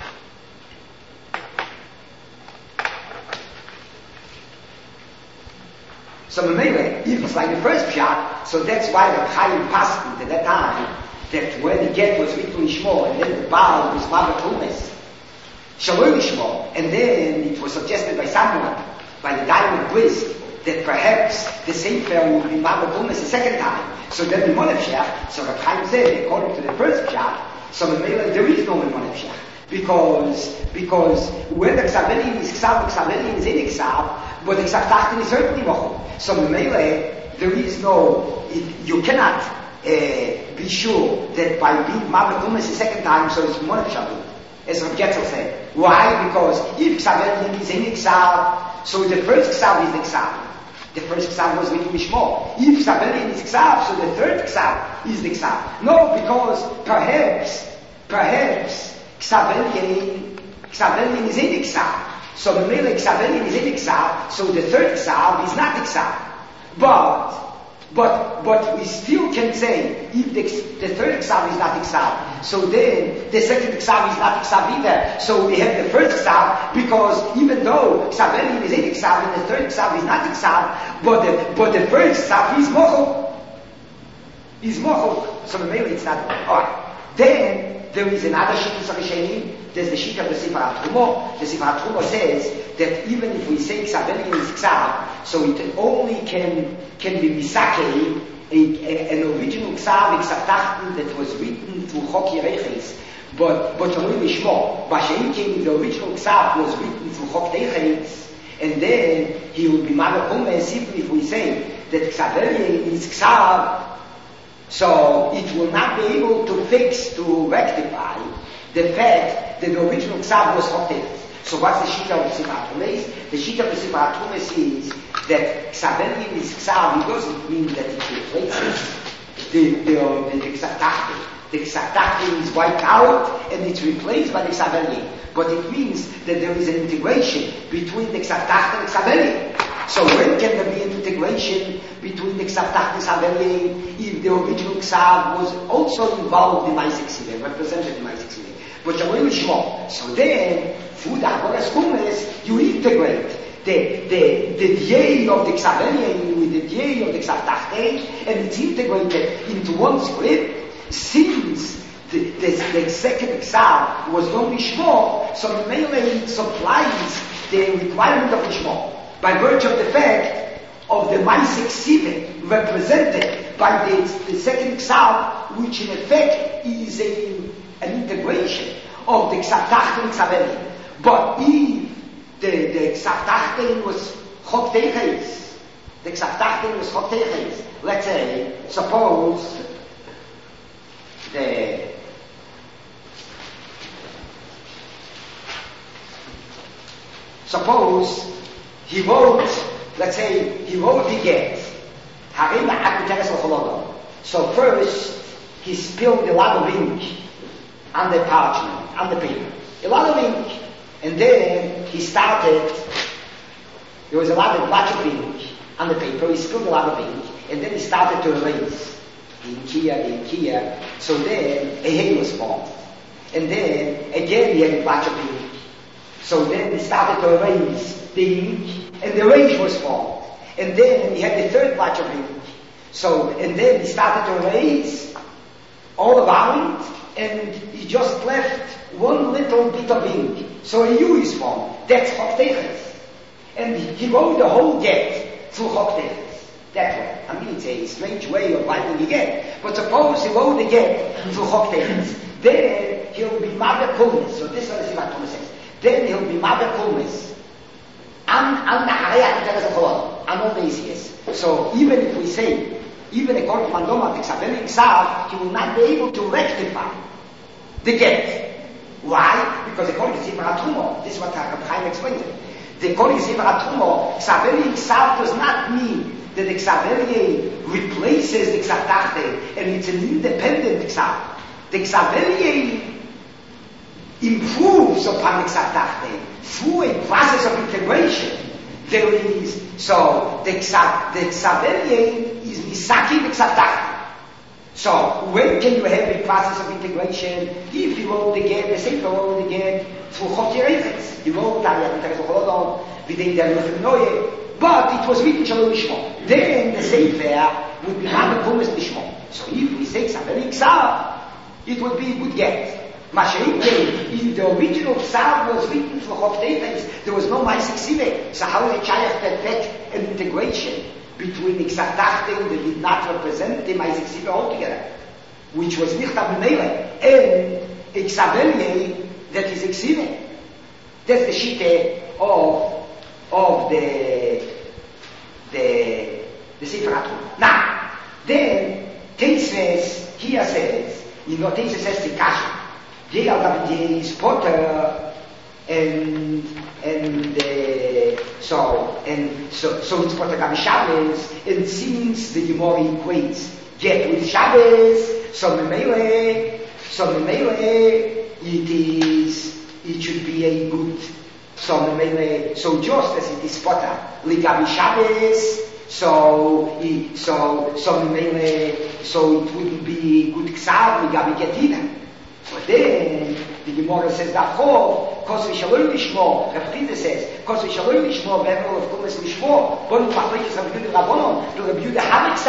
Speaker 2: So Memele, if it's like the first shot, so that's why the Chaim passed at that time, that when the get was Ritu Lishmo, and then the Baal was Mavak Humes, Shalom Lishmo, and then it was suggested by someone, by the Diamond Bliss, that perhaps the Sefer would be Mavak Humes the second time. So then the Monefshach, so the Chaim said, according to the first shot, so Memele, there is no Monefshach. Because when the Ksaveli is Ksav, the Ksaveli is in Ksav, but the Ksavtachten is certainly Mochuk. So Memele, there is no, you cannot be sure that by being Mavak Humes the second time, so it's Monefshach, as Rav Getzel said. Why? Because if Ksaveli is in Ksav, so the first Ksav is the Ksav. The first Ksav was written Lishmo. If Ksavelian is Ksav, so the third Ksav is the Ksav. No, because perhaps Ksavelian is in the Ksav. So the Mele Ksavelian is in the Ksav, so the third Ksav is not the Ksav. But we still can say, if the third Ksav is not the Ksav, so then the second Ksav is not the Ksav either. So we have the first Ksav, because even though Ksavelian is in the Ksav and the third Ksav is not the Ksav, but the first Ksav is Mochel. So the Mele it's not. Alright. Then there is another Shittus Rishonim. There's the Shita of the Sefer HaTrumo. The Sefer HaTrumo says that even if we say Ksavelian is Ksav, so it only can be Misakei, an original Ksav, Ksav that was written through Chok Yereches. But Omrim Lishmo, Bashein came, the original Ksav was written through Chok Techeres, and then he will be Ma'aber Chumes, even if we say that Ksavelian is Ksav, so it will not be able to rectify the fact that the original Ksav was Chok. So what's the Shita of the Sefer HaTrumes? The Shita of the Sefer HaTrumes is that Ksavelian is Ksav. It doesn't mean that it replaces the Ksav Tachten. The Ksav Tachten is wiped out and it's replaced by the Ksavelian. But it means that there is an integration between the Ksav Tachten and Ksavelian. So when can there be an integration between the Ksav Tachten and Ksavelian if the original Ksav was also involved in Maaseh Ksiveh, represented in Maaseh Ksiveh? But Omrim Lishmo. So then, through the Havoras Chumes, you integrate the Diyei of the Ksavelian with the Diyei of the Ksav Tachten, and it's integrated into one script. Since the second Ksav was no Lishmo, so Mele supplies the requirement of Lishmo by virtue of the fact of the Maaseh Ksiveh represented by the second Ksav, which in effect is an integration of the Ksav Tachten and Ksavelian. But if the Ksav Tachten was Chok Techeres, let's say, suppose he wrote the get. So first, he spilled a lot of ink on the parchment, on the paper. A lot of ink. And then he started, there was a lot of batch of ink on the paper. He spilled a lot of ink. And then he started to erase the ink here. So then a hair was formed. And then again he had a batch of ink. So then he started to erase the ink, and the range was formed. And then he had the third batch of ink. So, and then he started to erase all around, and he just left one little bit of ink. So a U is formed. That's Chok Techeres. And he wrote the whole get through Chok Techeres. That way. I mean, it's a strange way of writing a get. But suppose he wrote the get through Chok Techeres. Then he'll be Ma'aber Chumes. So this is what the Sefer HaTrumo says. Then he'll be Ma'aber Chumes. On all the easiest. So even if we say, even according to Mandoma, the Ksavelian Ksav, he will not be able to rectify the get. Why? Because according to Sefer HaTrumo, this is what Chaim explains it. According to Sefer HaTrumo, Ksavelian Ksav does not mean that the Ksavelian replaces the Ksav Tachten and it's an independent Ksav. The Ksavelian improves upon the Ksav Tachten through a process of integration. There is, so the Ksavelian is Misaki the Ksav Tachten. So when can you have a process of integration? If you wrote the get, the Sefer wrote the get through Chok Yereches. You wrote but it was written Shalom Lishmo. Then the Sefer would be Ma'aber Chumes Lishmo. So if we say Ksavelian Ksav, it would be a good get. Mashiach came, if the original Ksav was written for Chok Techeres, there was no Maaseh Ksiveh. So how is it Shayach to affect an integration between the Ksav Tachten that did not represent the Maaseh Ksiveh altogether, which was Nichtav B'Meileh, and a Ksavelian that is a Ksiveh? That's the Shite of the Sefer HaTrumo. Now, then, Teisves here says, Teisves says the Kasha. The Potter and So it's Potagam Shabbos, and since the Gemara equates get with Shabbos, so Memele, it should be a good, so just as it is Potah, Ligabi Shabbos, so it wouldn't be good Ksav, Ligabi Getina. But then, the Gemara says that Kos v'shalom lishmo, Rav Chida says, Kos v'shalom lishmo, Be'emel of Kumas lishmo, Bonu Pachleitis of Yehuda Rabbonon, to Rabbi Yehuda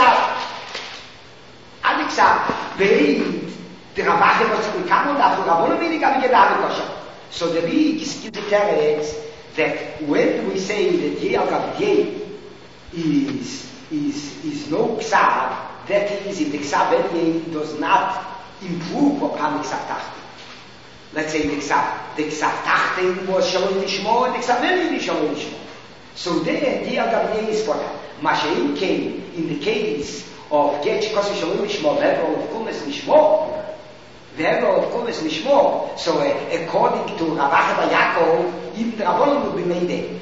Speaker 2: Hadiksav, Be'eid, the Ravache was to become on that, Rabbonon meaning Gabi Gedavik. So the Rik is that when we say that Ye al Gabi is no Ksav, that is, if the Ksav Ye does not improve upon the Ksav Tachtin. Let's say the Ksav Tachtin was Shalom Lishmo and the Ksav Ye Shalom Lishmo. So then Ye al Gabi is for that. Mashaim came in the case of Get Shikosu Shalom Lishmo, level of Kumas Lishmo. So according to Ravache Yaakov, even the Rabbanon would be made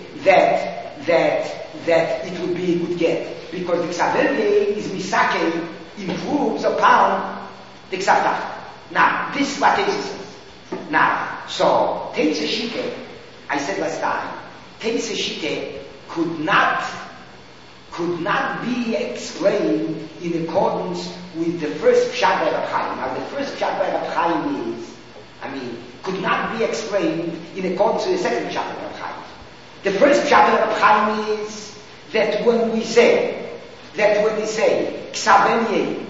Speaker 2: that it would be a good get, because the Ksav is Misake improves upon the Ksav Tachtin. Now, this is what Teitze says. Now, so Teitze Shite, I said last time, Teitze Shite could not be explained in accordance with the first Pshat by Rab Chaim. Now, the first Pshat by Rab Chaim could not be explained in accordance with the second Pshat by Rab Chaim. The first Pshat by Rab Chaim is that when we say Ksav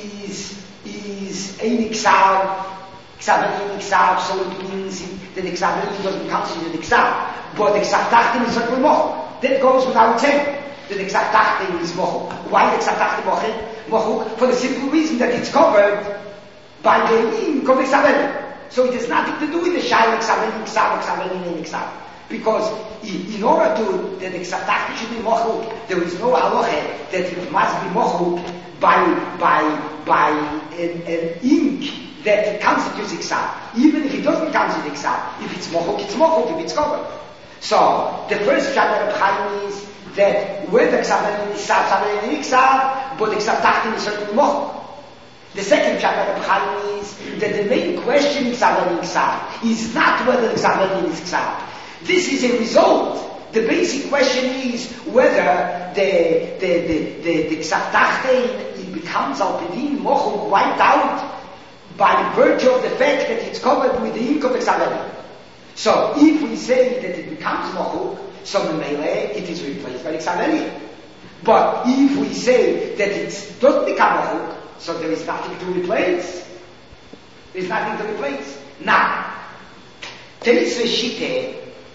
Speaker 2: is Ein Ksav, so it means that the Ksav doesn't constitute the Ksav, but the Ksav Tachtin is not Mochuk. That goes without saying. The Ksav Tachtin is Mochuk. Why the Ksav Tachtin Mochuk? For the simple reason that it's covered by the Ink of the Ksav. So it has nothing to do with the Shai Ksav. Because in order to that the Ksav Tachtin should be Mochuk, there is no halacha that it must be Mochuk by an ink that constitutes Ksav. Even if it doesn't constitute Ksav, if it's Mochuk, if it's covered. So the first Pshat of Chaim is that where the Ksav is Ksav, but the Ksav Tachtin is certainly Mochuk. The second Pshat of Chaim is that the main question in Ksav is not whether the Ksav is Ksav. This is a result. The basic question is whether the Ksav Tachtin it becomes al pidin mochuk wiped out by virtue of the fact that it's covered with the ink of the Ksav. So if we say that it becomes mochuk, so memele it is replaced by the Ksav. But if we say that it doesn't become mochuk, so there is nothing to replace. There's nothing to replace. Now, Teitze Shite,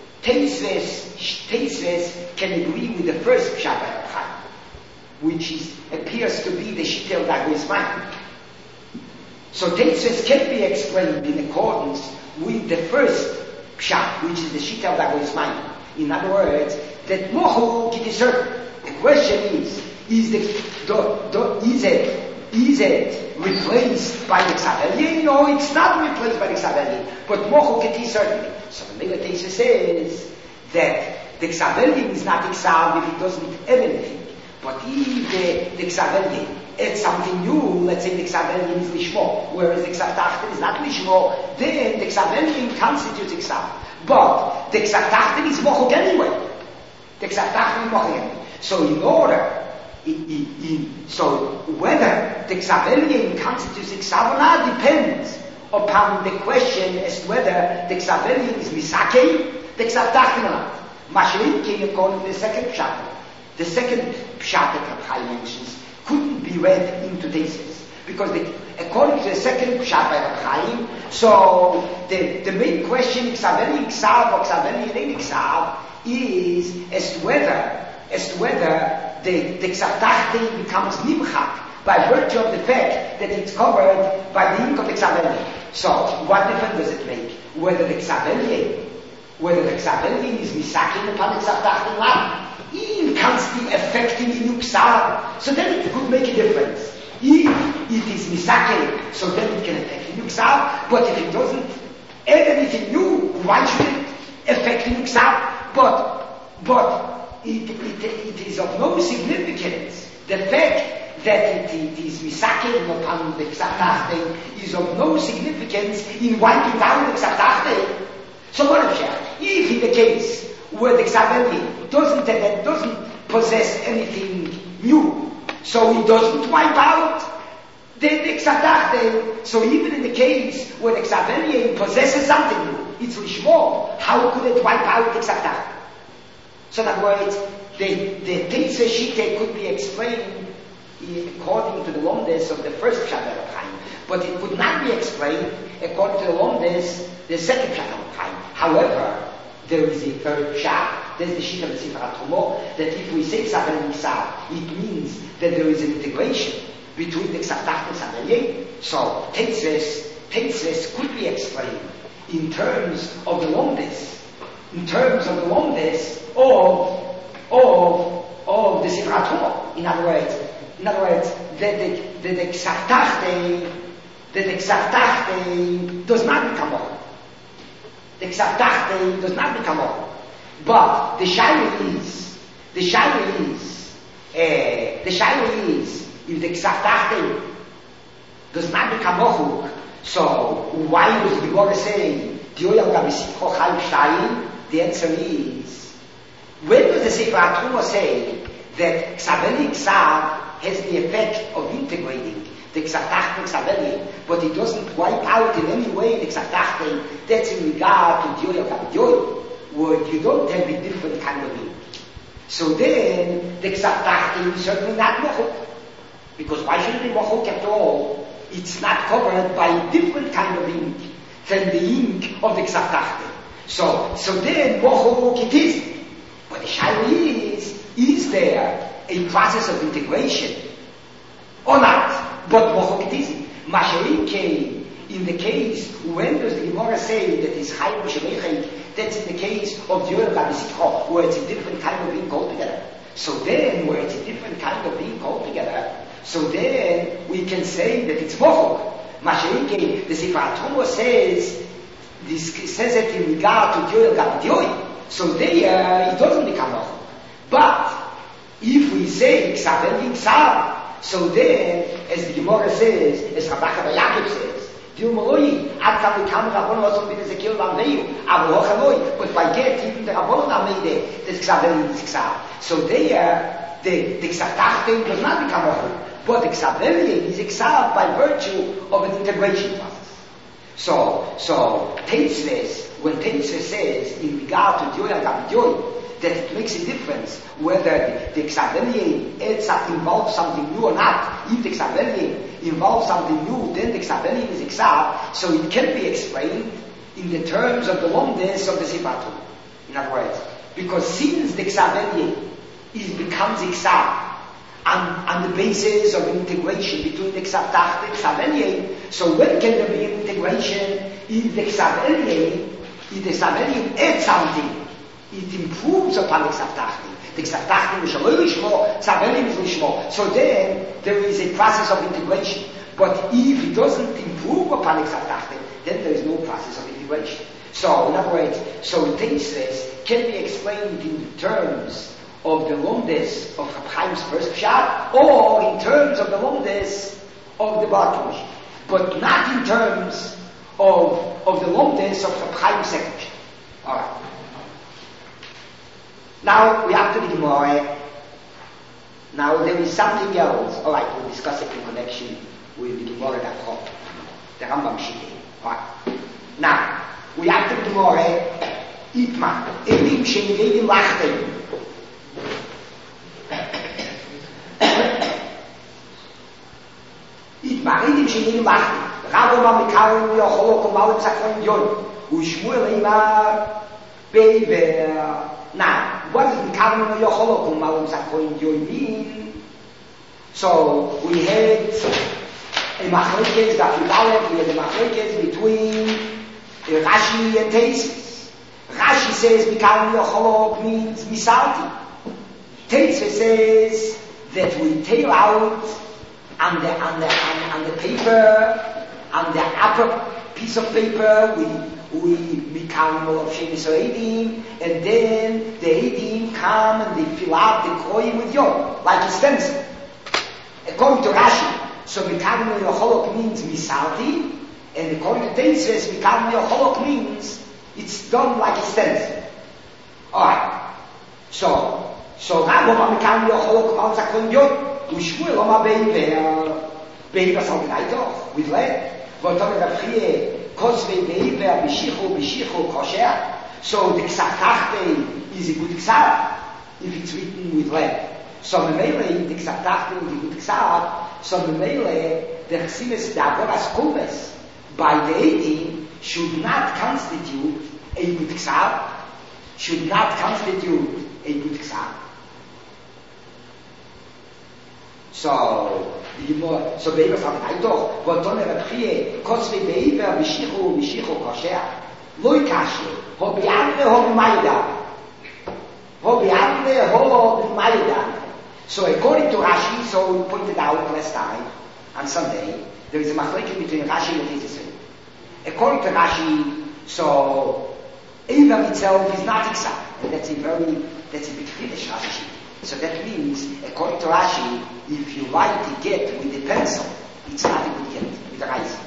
Speaker 2: Teitze can agree with the first Pshat by Rab Chaim, which appears to be the Shite of Dago's mind. So Teitze can be explained in accordance with the first Pshat, which is the Shite of Dago's mind. In other words, that Mochuk it is certain. The question is it replaced by the Ksav? No, it's not replaced by the Ksav, but Mochuk it is certainly. So the Mega Teitze says that the Ksav is not Ksav if it doesn't have anything. But if the Ksav adds something new, let's say the Ksav is Lishmo, whereas the Ksav Tachtin is not Lishmo, then the Ksav constitutes Ksav. But the Ksav Tachtin is Mochuk anyway. The Ksav Tachtin is Mochuk anyway. So in order, so whether the Ksav constitutes Ksav or not depends upon the question as to whether the Ksav is Misake, the Ksav Tachtin or not. Mashiach came according to the second Pshat. The second Pshat that Rab Chaim mentions couldn't be read into Teitze, because according to the second Pshat by Rab Chaim, so the main question Ksav or Ksav Ksav is as to whether the Ksav Tachtin becomes Nimchak by virtue of the fact that it's covered by the ink of the Ksav. So what difference does it make whether the Ksav is Misakin upon the Ksav Tachtin or not? It can't be affecting the new Ksav, so then it could make a difference. If it is Misakin, so then it can affect the new Ksav, but if it doesn't add anything new, why should it affect the new Ksav? But it is of no significance. The fact that it is misaken upon the Ksatachte is of no significance in wiping down the Ksatachte. So what if in the case where the Ksaveli doesn't possess anything new, so he doesn't wipe out the Ksatachte, so even in the case where the Ksaveli possesses something new, it's Lishmo, how could it wipe out the Ksatachte? So in other words, the Teitze Shite could be explained according to the Lomdes of the first Pshat Chaim, but it could not be explained according to the Lomdes, the second Pshat Chaim. However, there is a third Pshat, there's the Shita of the Sefer HaTrumo, that if we say Ksav and Ksav, it means that there is an integration between the Ksatachte and Ksaveli. So, Teitzves could be explained in terms of the Lomdes, of the Sefer HaTrumo. In other words, the Ksatachte does not become all. The Ksatachte does not become all. But the Shaila is, if the Ksatachte does not become all, so why does the Gemara say, the answer is, when does the Sefer HaTrumo say that Ksaveli Ksav has the effect of integrating the Ksatachte and Ksaveli, but it doesn't wipe out in any way the Ksatachte? That's in regard to Dioy Avdioy, where you don't have a different kind of ink. So then the Ksatachte is certainly not Mochuk, because why should it be Mochuk at all? It's not covered by a different kind of ink than the ink of the Ksatachte. So then Mochuk it is. But the Shaila is there a process of integration or not? But Mochok it isn't. Mashaike, in the case, when does the Gemara say that is Chayim Shemechek, that's in the case of Dioy Rabbi, where it's a different kind of being altogether. So then, where it's a different kind of being altogether, so then we can say that it's Mochok. Mashaike, the Sefer HaTrumo says it in regard to Dioy Rabbi. So there, it doesn't become Mochok. But if we say Ksav and Ksav, so then, as the Gemara says, as Rabbi Yaakov says, but by get even the Rabbanon made it, there's Ksav and Ksav. So there, the Ksatachte does not become Mochok, but the Ksav is Ksav by virtue of an integration process. So Teitzves, when Teitzves says in regard to Dioy and Dioy, that it makes a difference whether the Ksaveli involves something new or not. If the Ksaveli involves something new, then the Ksaveli is Ksav, so it can be explained in the terms of the Lomdes of the Sefer HaTrumo. In other words, because since the Ksaveli becomes Ksav on the basis of integration between the Ksatachte and Ksaveli, so when can there be an integration if the Ksaveli adds something? It improves upon the Ksatachte. The Ksatachte is Lishmo, Ksaveli is Lishmo. So then there is a process of integration. But if it doesn't improve upon the Ksatachte, then there is no process of integration. So in other words, so Teitzves can be explained in terms of the Lomdes of Reb Chaim's first Pshat, or in terms of the Lomdes of the Bartush, but not in terms of the Lomdes of Reb Chaim's second Pshat. All right. Now we have to the Gemara. Now there is something else. All right, we'll discuss it in connection with the Gemara that home, the Rambam Shitei. All right. Now we have to the Gemara. Itma, Elim Shenelim Lachten. Itma, Elim Shenelim Lachten. Rabba Mikarim Yocholo Komalim Sakon Yon. Ushmuel Eimar Bever. Now, what does Mikarim Yocholo Komalim Sakon Yon mean? So we had a machlekes that we had a machlekes between Rashi and Teitzves. Rashi says Mikarim Yocholo means misalti. Teitzves says that we tear out on the paper, on the upper piece of paper, we count all of Shemis or Eidim, and then the Eidim come and they fill out the Kroim with Yod, like a stencil. According to Rashi, so Mikadmo Yocholok means Misalti, and according to Teitzves, Mikadmo Yocholok means it's done like a stencil. Alright. So Rabbi Mikadmo Yocholok means Zakon Yod, Ushmuel Oma Be'er Salginaito, with lead. Votom Rabchie, Kosvei Be'er, Bishichu, Kosher. So the Ksav Tachte is a good Ksav, if it's written with lead. So Memele, the Ksav Tachte is a good Ksav, so Memele, the Chsimes, the Agoras Kumes, by the 18, should not constitute a good Ksav, should not constitute a good Ksav. So Be'er Salginaito, Votom Rabchie, Kosvei Be'er, Bishichu, Kosher. Loi Kashi, Ho Bi'amne, Ho B'mayda. Ho Bi'amne, Ho B'mayda. So according to Rashi, so we pointed out last time, on Sunday, there is a machloket between Rashi and Teitzves. According to Rashi, so Eivam itself is not Iksav, and that's a big finish Rashi. So that means, according to Rashi, if you write the get with a pencil, it's not a good get, with a rising.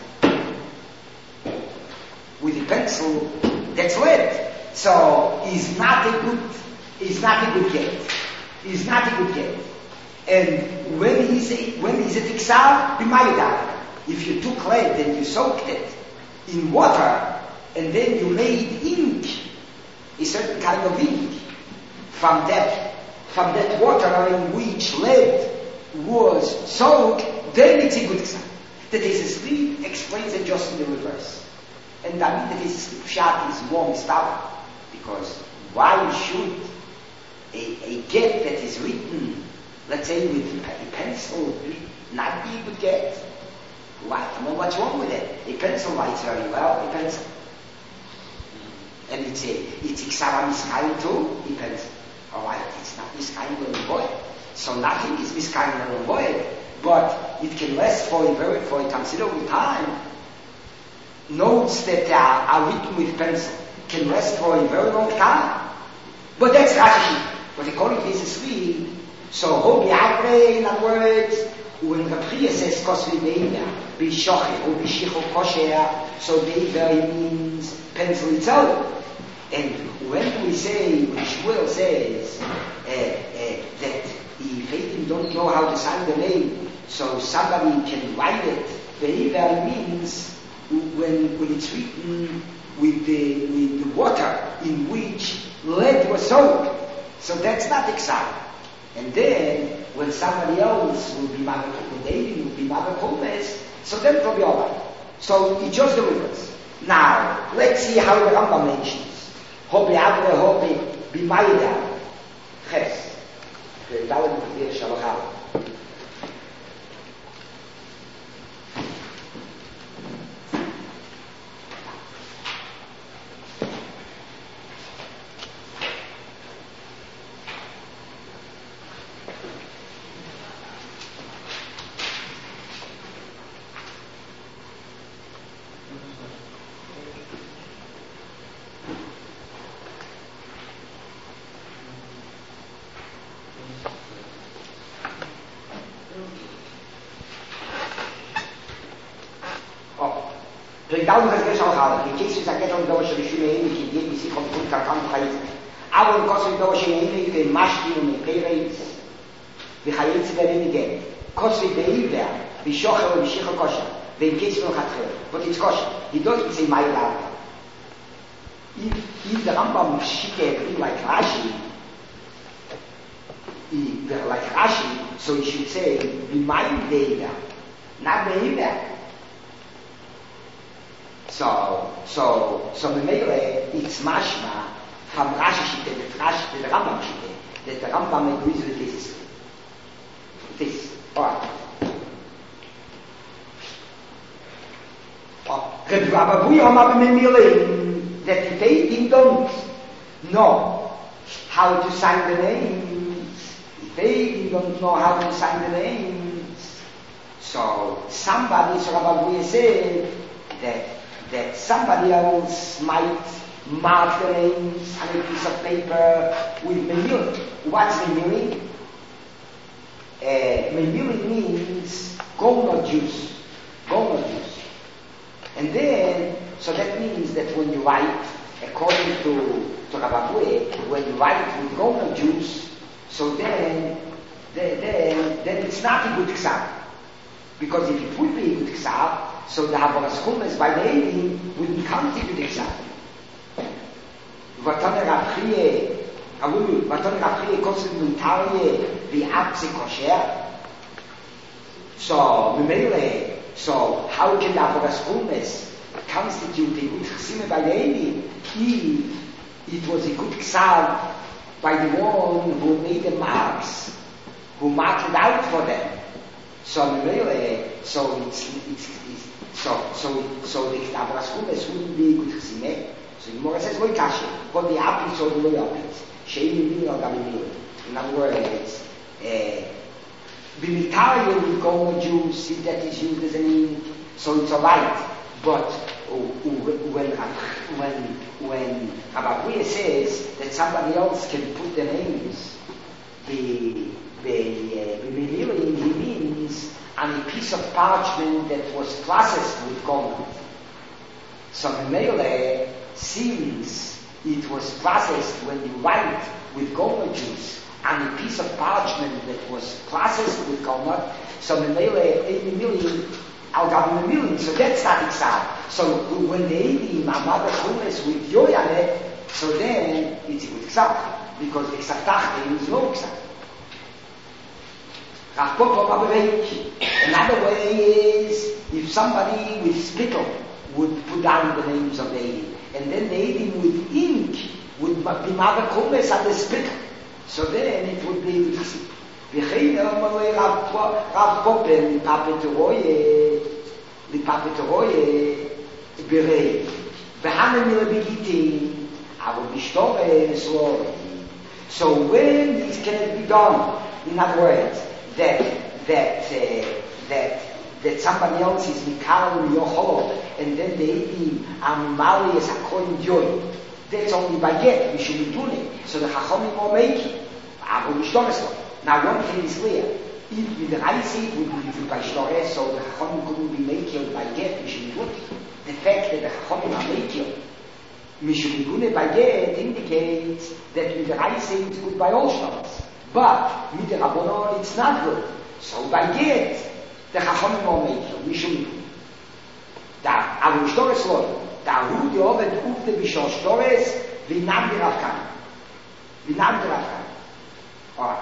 Speaker 2: With a pencil, that's lead. So is not a good get. Is not a good get. And when is it tiksav? B'mayda. If you took lead and you soaked it in water and then you made ink, a certain kind of ink from that water in which lead was soaked, then it's a good tiksav. The Teitzves explains it just in the reverse. And I mean that his pshat is more mistaken, because why should a get that is written, let's say with a pencil, not be a good get? What's wrong with it? A pencil writes very well, a pencil. And it's Iksara Miskayin too, a pencil. Alright, it's not Miskayin on the void. So nothing is Miskayin on the void, but it can last for a considerable time. Notes that are written with pencil can rest for a very long time. But that's Rashi. But according to this three, so Ho Bi'avre, in other words, when Rabchia says Kosvei Be'er, Bishoche, or Bishichu Kosher, so Be'er means pencil itself. And when we say, when Shmuel says that if Eidim don't know how to sign the name, so somebody can write it, Be'er means when it's written with the water in which lead was soaked. So that's not Iksav. And then when somebody else will be Mavakumes, so then it will be alright. So it's just the reverse. Now, let's see how the Rambam mentions. Hobi Avre, Hobi Bimayda, Ches. Dalet B'Kdir Shalachal. In case you get on those who you get me see from the country. I will cause you those who the mashki and the parents. The hayits the again. Cause the behavior, the shocher and the shicha kosher. The case you have but it's kosher. He doesn't say my love. If the Rambam shike like Rashi, so he should say be my behavior, not behavior. So the Meile, it's mashma from Rashi Shite, the Rambam Shite, that the Rambam agrees with this. This. Alright. Rabbi Buya that if they don't know how to sign the names, if they don't know how to sign the names, so somebody, so Rabbi Buya said that that somebody else might mark the names on a piece of paper with Memilim. What's Memilim? Memilim means Gomer juice. Gomer juice. And then, so that means that when you write, according to Rabbi, when you write with Gomer juice, so then it's not a good ksav. Because if it would be a good ksav, so the Havaras Chumes by the Eidim wouldn't come to the ksav. Vatane Rafriye kosid Muntarye v'apse kosher. So, Memele, so how can the Havaras Chumes constitute a good chesime by the Eidim if it was a good ksav by the one who made the marks, who marked it out for them? So Memele, so the Havaras Chumes wouldn't be a good chesime. So the Gemara says, "Loy kashe, but the apis or the loy apis, she'im mil or gamil." In other words, b'mitariyo with Gomer juice, if that is used as an ink, so it's alright. But when Rabbi says that somebody else can put the names, the Memilim, he means on a piece of parchment that was processed with Gomer. So Memele, since it was processed when you write with Gomer juice on a piece of parchment that was processed with Gomer, so Memele, 80 million, I'll give him a million, so that's not Iksav. So when the Eidim are Mother Chumes with Yoyane, so then it's with Iksav, because the Iksav Tachtim is no Iksav. Another way is if somebody with spittle would put down the names of the Eidim, and then the Eidim with ink would be Mother Chumes at the spittle. So then it would be easy. Rav Popper, לפפתרויה בריא והנה מלביגיטים אבל בשתורס לא. So when this can be done, in other words, that somebody else is Mikal Yocholo and then the Eidim Amali is a coin joy, that's only by get, we should be doing it. So the Chachomim will make it. Aber בשתורס לא. Now one thing is clear. If with the Reise would be by Shtores, so the Chachomim couldn't be making by get, we should be doing it. The fact that the Chachomim are making we should be doing it by get indicates that with the Reise it's good by all Shtores. But with the Rabbonon it's not good. So by get, the Chachomim are making, we should be doing it. Aber Shtores lo. Da hu die Ovet ufte bishor Shtores, v'nam di Rav Kahana. V'nam di Rav Kahana. Alright.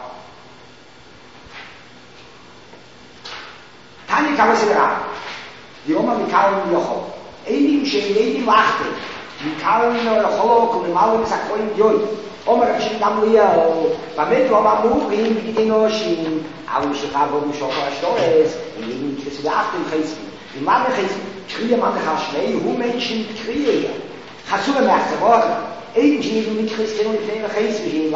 Speaker 2: Tani Kavasera, the Oma Mikalim Yochol. Eidim Shein Lachte, Mikalim Yochol, Kumimalim Sakoim Yoy. Oma Rakshin Gamliel, Bamet Loma Murim, Inoshim, Alu Shekavo Mushokar Ashtores, and Eidim Kisudachtim Chesmi. The Mother Chesmi, Kriya Mother Hashlei, who mentioned Kriya. Chasura Machzavot, Eidim Shein Mikriskin, Chesmi,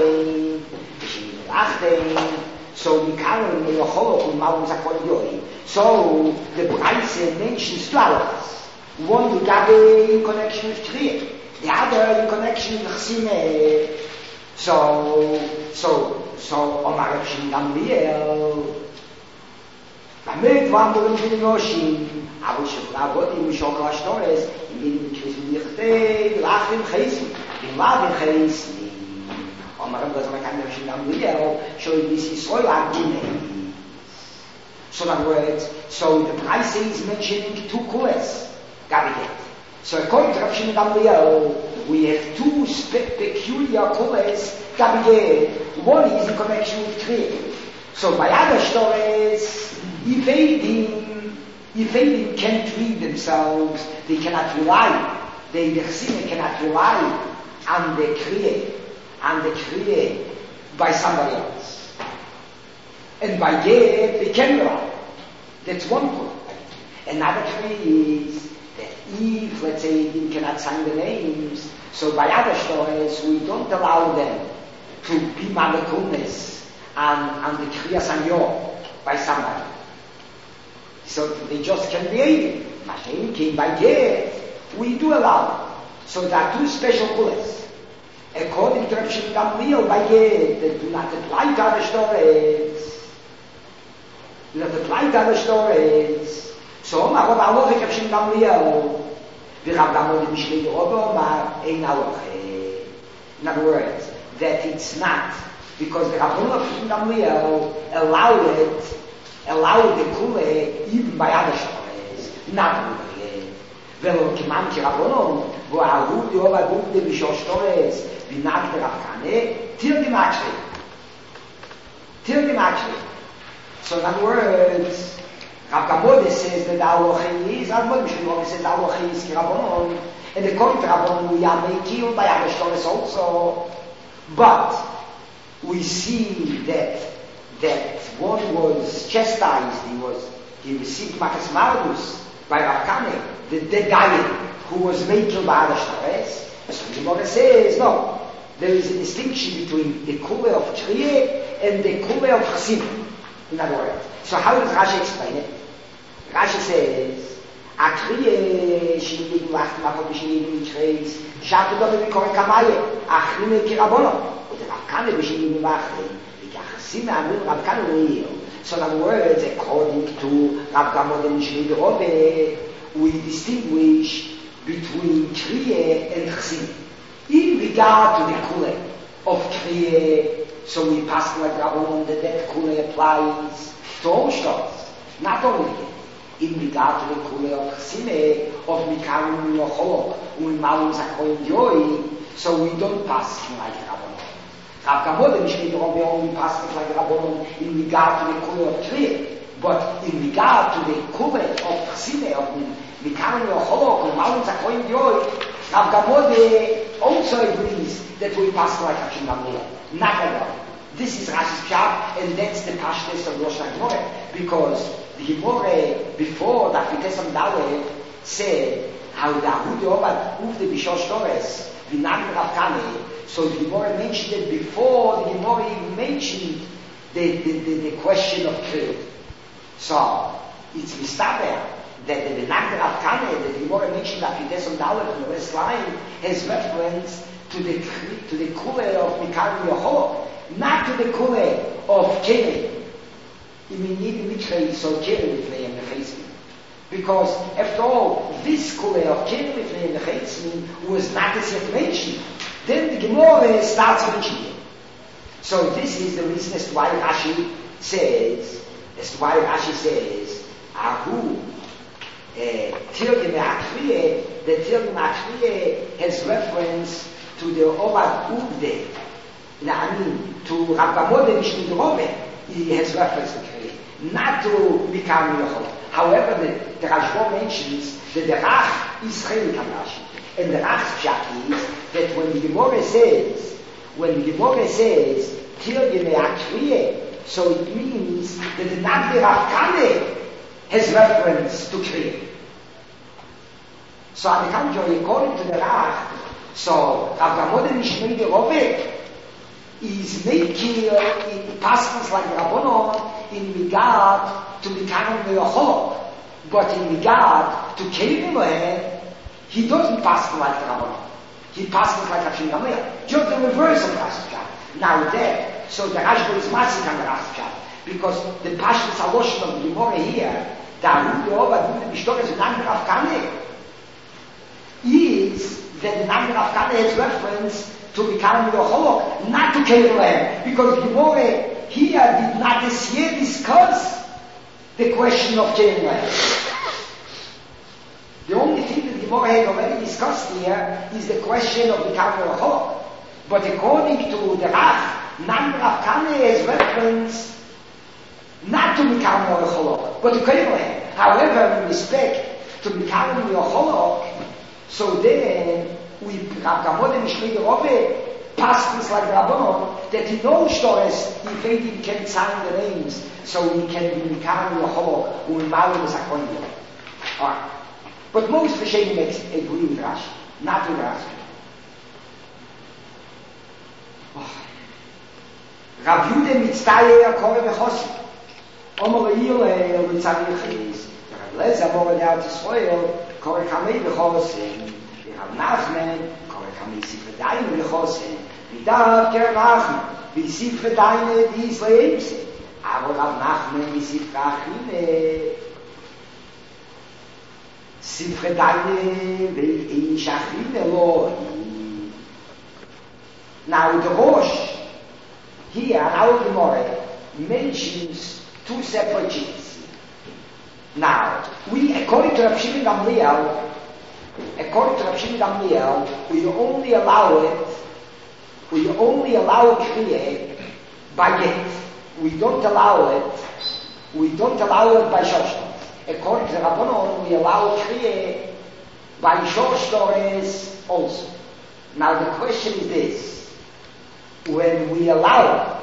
Speaker 2: Lachte. So Mikalim Yocholo Kumimalim Sakoim Yoy. So the Braise mentions two hours. One in connection with Kriya, the other in connection with Chsime. So Omar Rav Shimon Gamliel, Bamet Vamburim V'Noshim, Avu Sheflavotim Mishokar Ashtores, Ilim Krizim Yichtei, Lachim Chesmi, Imavim Chesmi. Omar Rav Shimon Gamliel showing this Yisrael Agune. So in other words, so the Braise is mentioning two kules, Gabiget. So according to Rav Shimon Gamliel, we have two peculiar kules, Gabiget. One is in connection with Kriya. So by other stories, if Eidim can't read themselves, they cannot rely, the Chesime cannot rely on the Kriya by somebody else. And by get, they can rely. That's one point. Another tree is that if, let's say, you cannot sign the names, so by other stories, we don't allow them to be Malakunis and the Kriya Sanyor by somebody. So they just can be Eidim. Mashem came by get. we do allow. So there are two special kules. According to Rav Shimon Gamliel, by they do not apply to other stories. Do not apply to other stories. So Omar Rav Aloche Rav Shimon Gamliel, Rav Gamliel Mishlei Robo Omar Ein Aloche. In other words, that it's not because the Rav Aloche Rav Shimon Gamliel allowed the kule even by other stories, not over again. Velo kiman ki Rabbonon, wo ahu di ova gub de bishor stories, vinag de Rav Kane, till the matching. So in other words, Rav Gamode says that Aloche is, Rav Gamode says Aloche is ki Rabbonon, and according to Rabbonon, we are made killed by other stories also. But we see that one was chastised, he received Makas Mardus by Rav Kane, the guy who was made killed by other stories. So the Gemara says, no, there is a distinction between the kule of Triye and the kule of Chasim, in other words. So how does Rashi explain it? Rashi says, a Triye, Shinim Lacht, Makot Shinim Mitzreis, Shatu Dobe Mikore Kamaye, Achrine Kirabono, und der Rav Kane Shinim Lacht, so in other words, according to Rav Gamod and Mishlei Robe, we distinguish between Kriye and Chsim. In regard to the Kule of Kriye, so we pass like Rabbanon that Kule applies to all stores, not only in regard to the Kule of Chsime, of Mikarim Yocholok, Uimalum Zakoyim Yoi, so we don't pass like Rabbanon. Rav Gamod and Mishlei Robe only passes like Rabbanon in regard to the kule of Triye, but in regard to the kule of Chsime, of Mikarim Yocholok, and Malum Zakoyim Yoi, Rav Gamod also agrees that we pass like Rav Shimon Gamliel. Not at all. This is Rashi's Pshat, and that's the Pashtus of Rosh Hashanah, because the Gemara before that Vitesam Dalet said how the Ahud Obad Uvde Bishor Shores, Vinag Rav Kane. So the Gemara mentioned it before the Gemara even mentioned the question of Kriya. So it's mistaber that the Vinag Rav Kane, the Gemara mentioned that Vitesam Dalet in the West line has reference to the kule of Mikarim Yocholok, not to the kule of Kene. I mean, even Mitzrayim, so Kene Lifnei and Mechaitzim. Because after all, this kule of Kene Lifnei and Mechaitzim was not as yet mentioned. Then the Gemara starts mentioning it. So this is the reason as to why Rashi says, Ahu, Tirgim Achriye, the Tirgim Achriye has reference to the Obad Uvde. I mean, to Rav Gamod and Mishlei Robe, he has reference to Kriye, not to Mikarim Yochol. However, the Rashba mentions that the Rach is Chelik HaRashi. And the Rach's Pshat is that when the Gemara says, Tirgim Achriye, so it means that the Nagdi Rav Kane has reference to Kriye. So on the contrary, according to the Rach, so Rav Gamod and Mishlei Robe is making passages like Rabbanon in regard to Mikarim Yocholok, but in regard to Kelim he doesn't pass like the Rabbanon. He passes like Rav Shimon Gamliel. Just the reverse of Rashi. Now there, so the Rashba is massive on the Rashi, because the Pashtus Aloshon of the Gemara here, the Ahud Yehovah, the Bishtoras, the Nagdi Rav Kane, is that the Nagdi Rav Kane has reference to Mikarim Yocholok, not to Kelim, because the Gemara here did not this year discuss the question of Kelim. The only thing that the Gemara had already discussed here is the question of Mikarim Yocholok. But according to the Rach, Nagdi Rav Kane has reference not to Mikarim Yocholok, but to Kelim. However, in respect to Mikarim Yocholok, so then we Rav Gamod and Mishlei Robe pastors like Rabbanon that he knows Torres if he can sign the names, so he can be Mikarim Yocholok who Malim is Zakoyim. Alright. But most Rishonim agree with Rashi, not with Rashi. Rav Yude Mitztayer Kore B'Chosi. Omer Le'il Mitzarich is Rav Leza Mora D'Art Yisrael Kol Kamei V'chosen, Rav Nachman, Kol Kamei Sifre Daine V'chosen, Vidav Ker Nachman, V'Sifre Daine V'Yisraelse, aber Rav Nachman V'Sifre Achine, Sifre Daine V'Eish Achine Loi. Now the Rosh, here in our Gemara, mentions two separate Jews. Now, we, according to Rav Shimon Gamliel, we only allow Kriya by get. We don't allow it by Shoshtor. According to Rabbanon, we allow Kriya by Shoshtor also. Now the question is this: when we allow,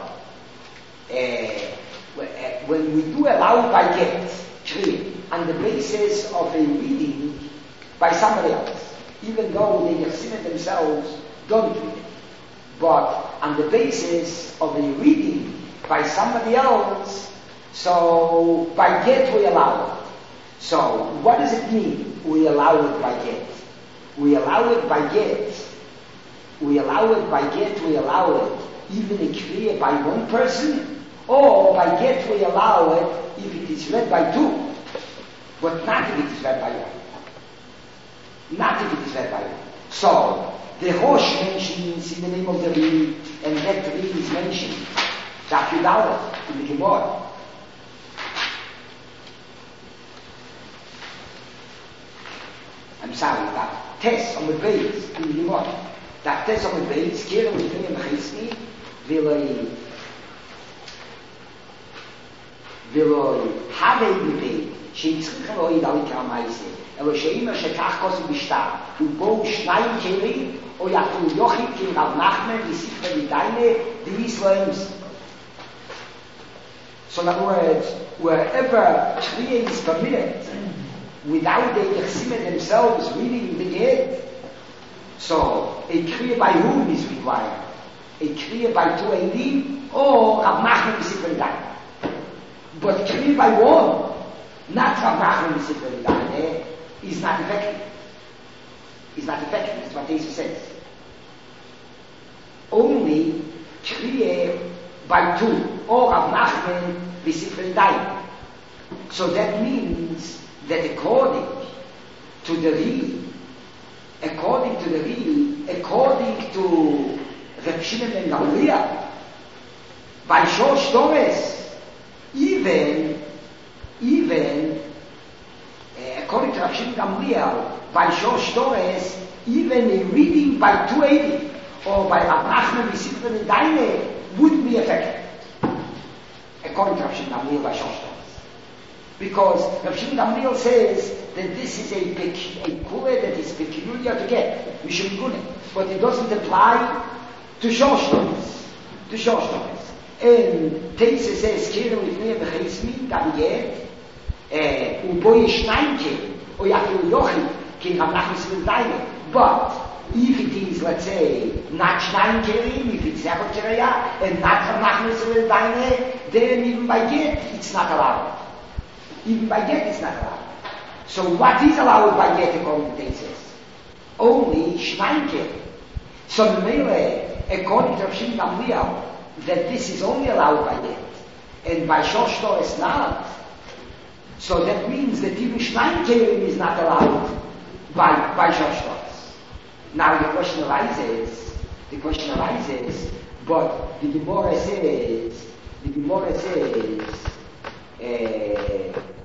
Speaker 2: when we do allow by get Kriya on the basis of a reading by somebody else, even though the Yachsinim themselves don't read it, but on the basis of a reading by somebody else, so by get we allow it. So what does it mean? We allow it by get. We allow it by get. We allow it even a Kriya by one person, or by get we allow it if it is read by two, but not if it is read by one. So, the Rosh mentions in the name of the Reed, and that Reed is mentioned, Daf Yud Aleph in the Gemara. I'm sorry, that Tes on the base in the Gemara. That Tes on the base, Kira with Miriam Chesni, will have a debate. שיצריך לו ידעו כרמייסה, אלא שאימא שכך כוסו בשטר, ובואו שניים כלים, או יפו יוחי כרב נחמן, וסיפר לדיינה, דייס לא אמס. So in other words, wherever Kriya is permitted, without the Yachsinim themselves reading the get, so a Kriya by whom is required? A Kriya by two Eidim, or Rav Nachman v'Sifra L'Daina. But Kriya by one, not Rav Nachman v'Sifra L'Daina, is not effective. That's what Jesus says. Only Kriya by two, or Rav Nachman v'Sifra L'Daina. So that means that according to Rav Shimon ben Gamliel, by Shosh Torres, even according to Rav Shimon ben Gamliel, by Shosh Torres, even a reading by 280 or by Rav Nachman v'Sifra L'Daina would be effective. According to Rav Shimon ben Gamliel, by Shosh Torres. Because Rav Shimon ben Gamliel says that this is a kula that is peculiar to get, but it doesn't apply to Shosh Torres. And Teise says, Kira with me b'cheismi, Daviget, Uboy Shneinke, or Yafil Yochi, King Rav Nachman v'Sifra L'Daina. But if it is, let's say, not Shneinke, if it's Zebel Kiraya, and not Rav Nachman v'Sifra L'Daina, then even by get, it's not allowed. So what is allowed by get according to Teise? Only Shneinke. So the Mele, according to Rav Shimon ben Gamliel, that this is only allowed by get, and by Shosh Torres not. So that means that even Shnayim Kelim is not allowed by Shosh Torres. Now the question arises, but the Gemara says,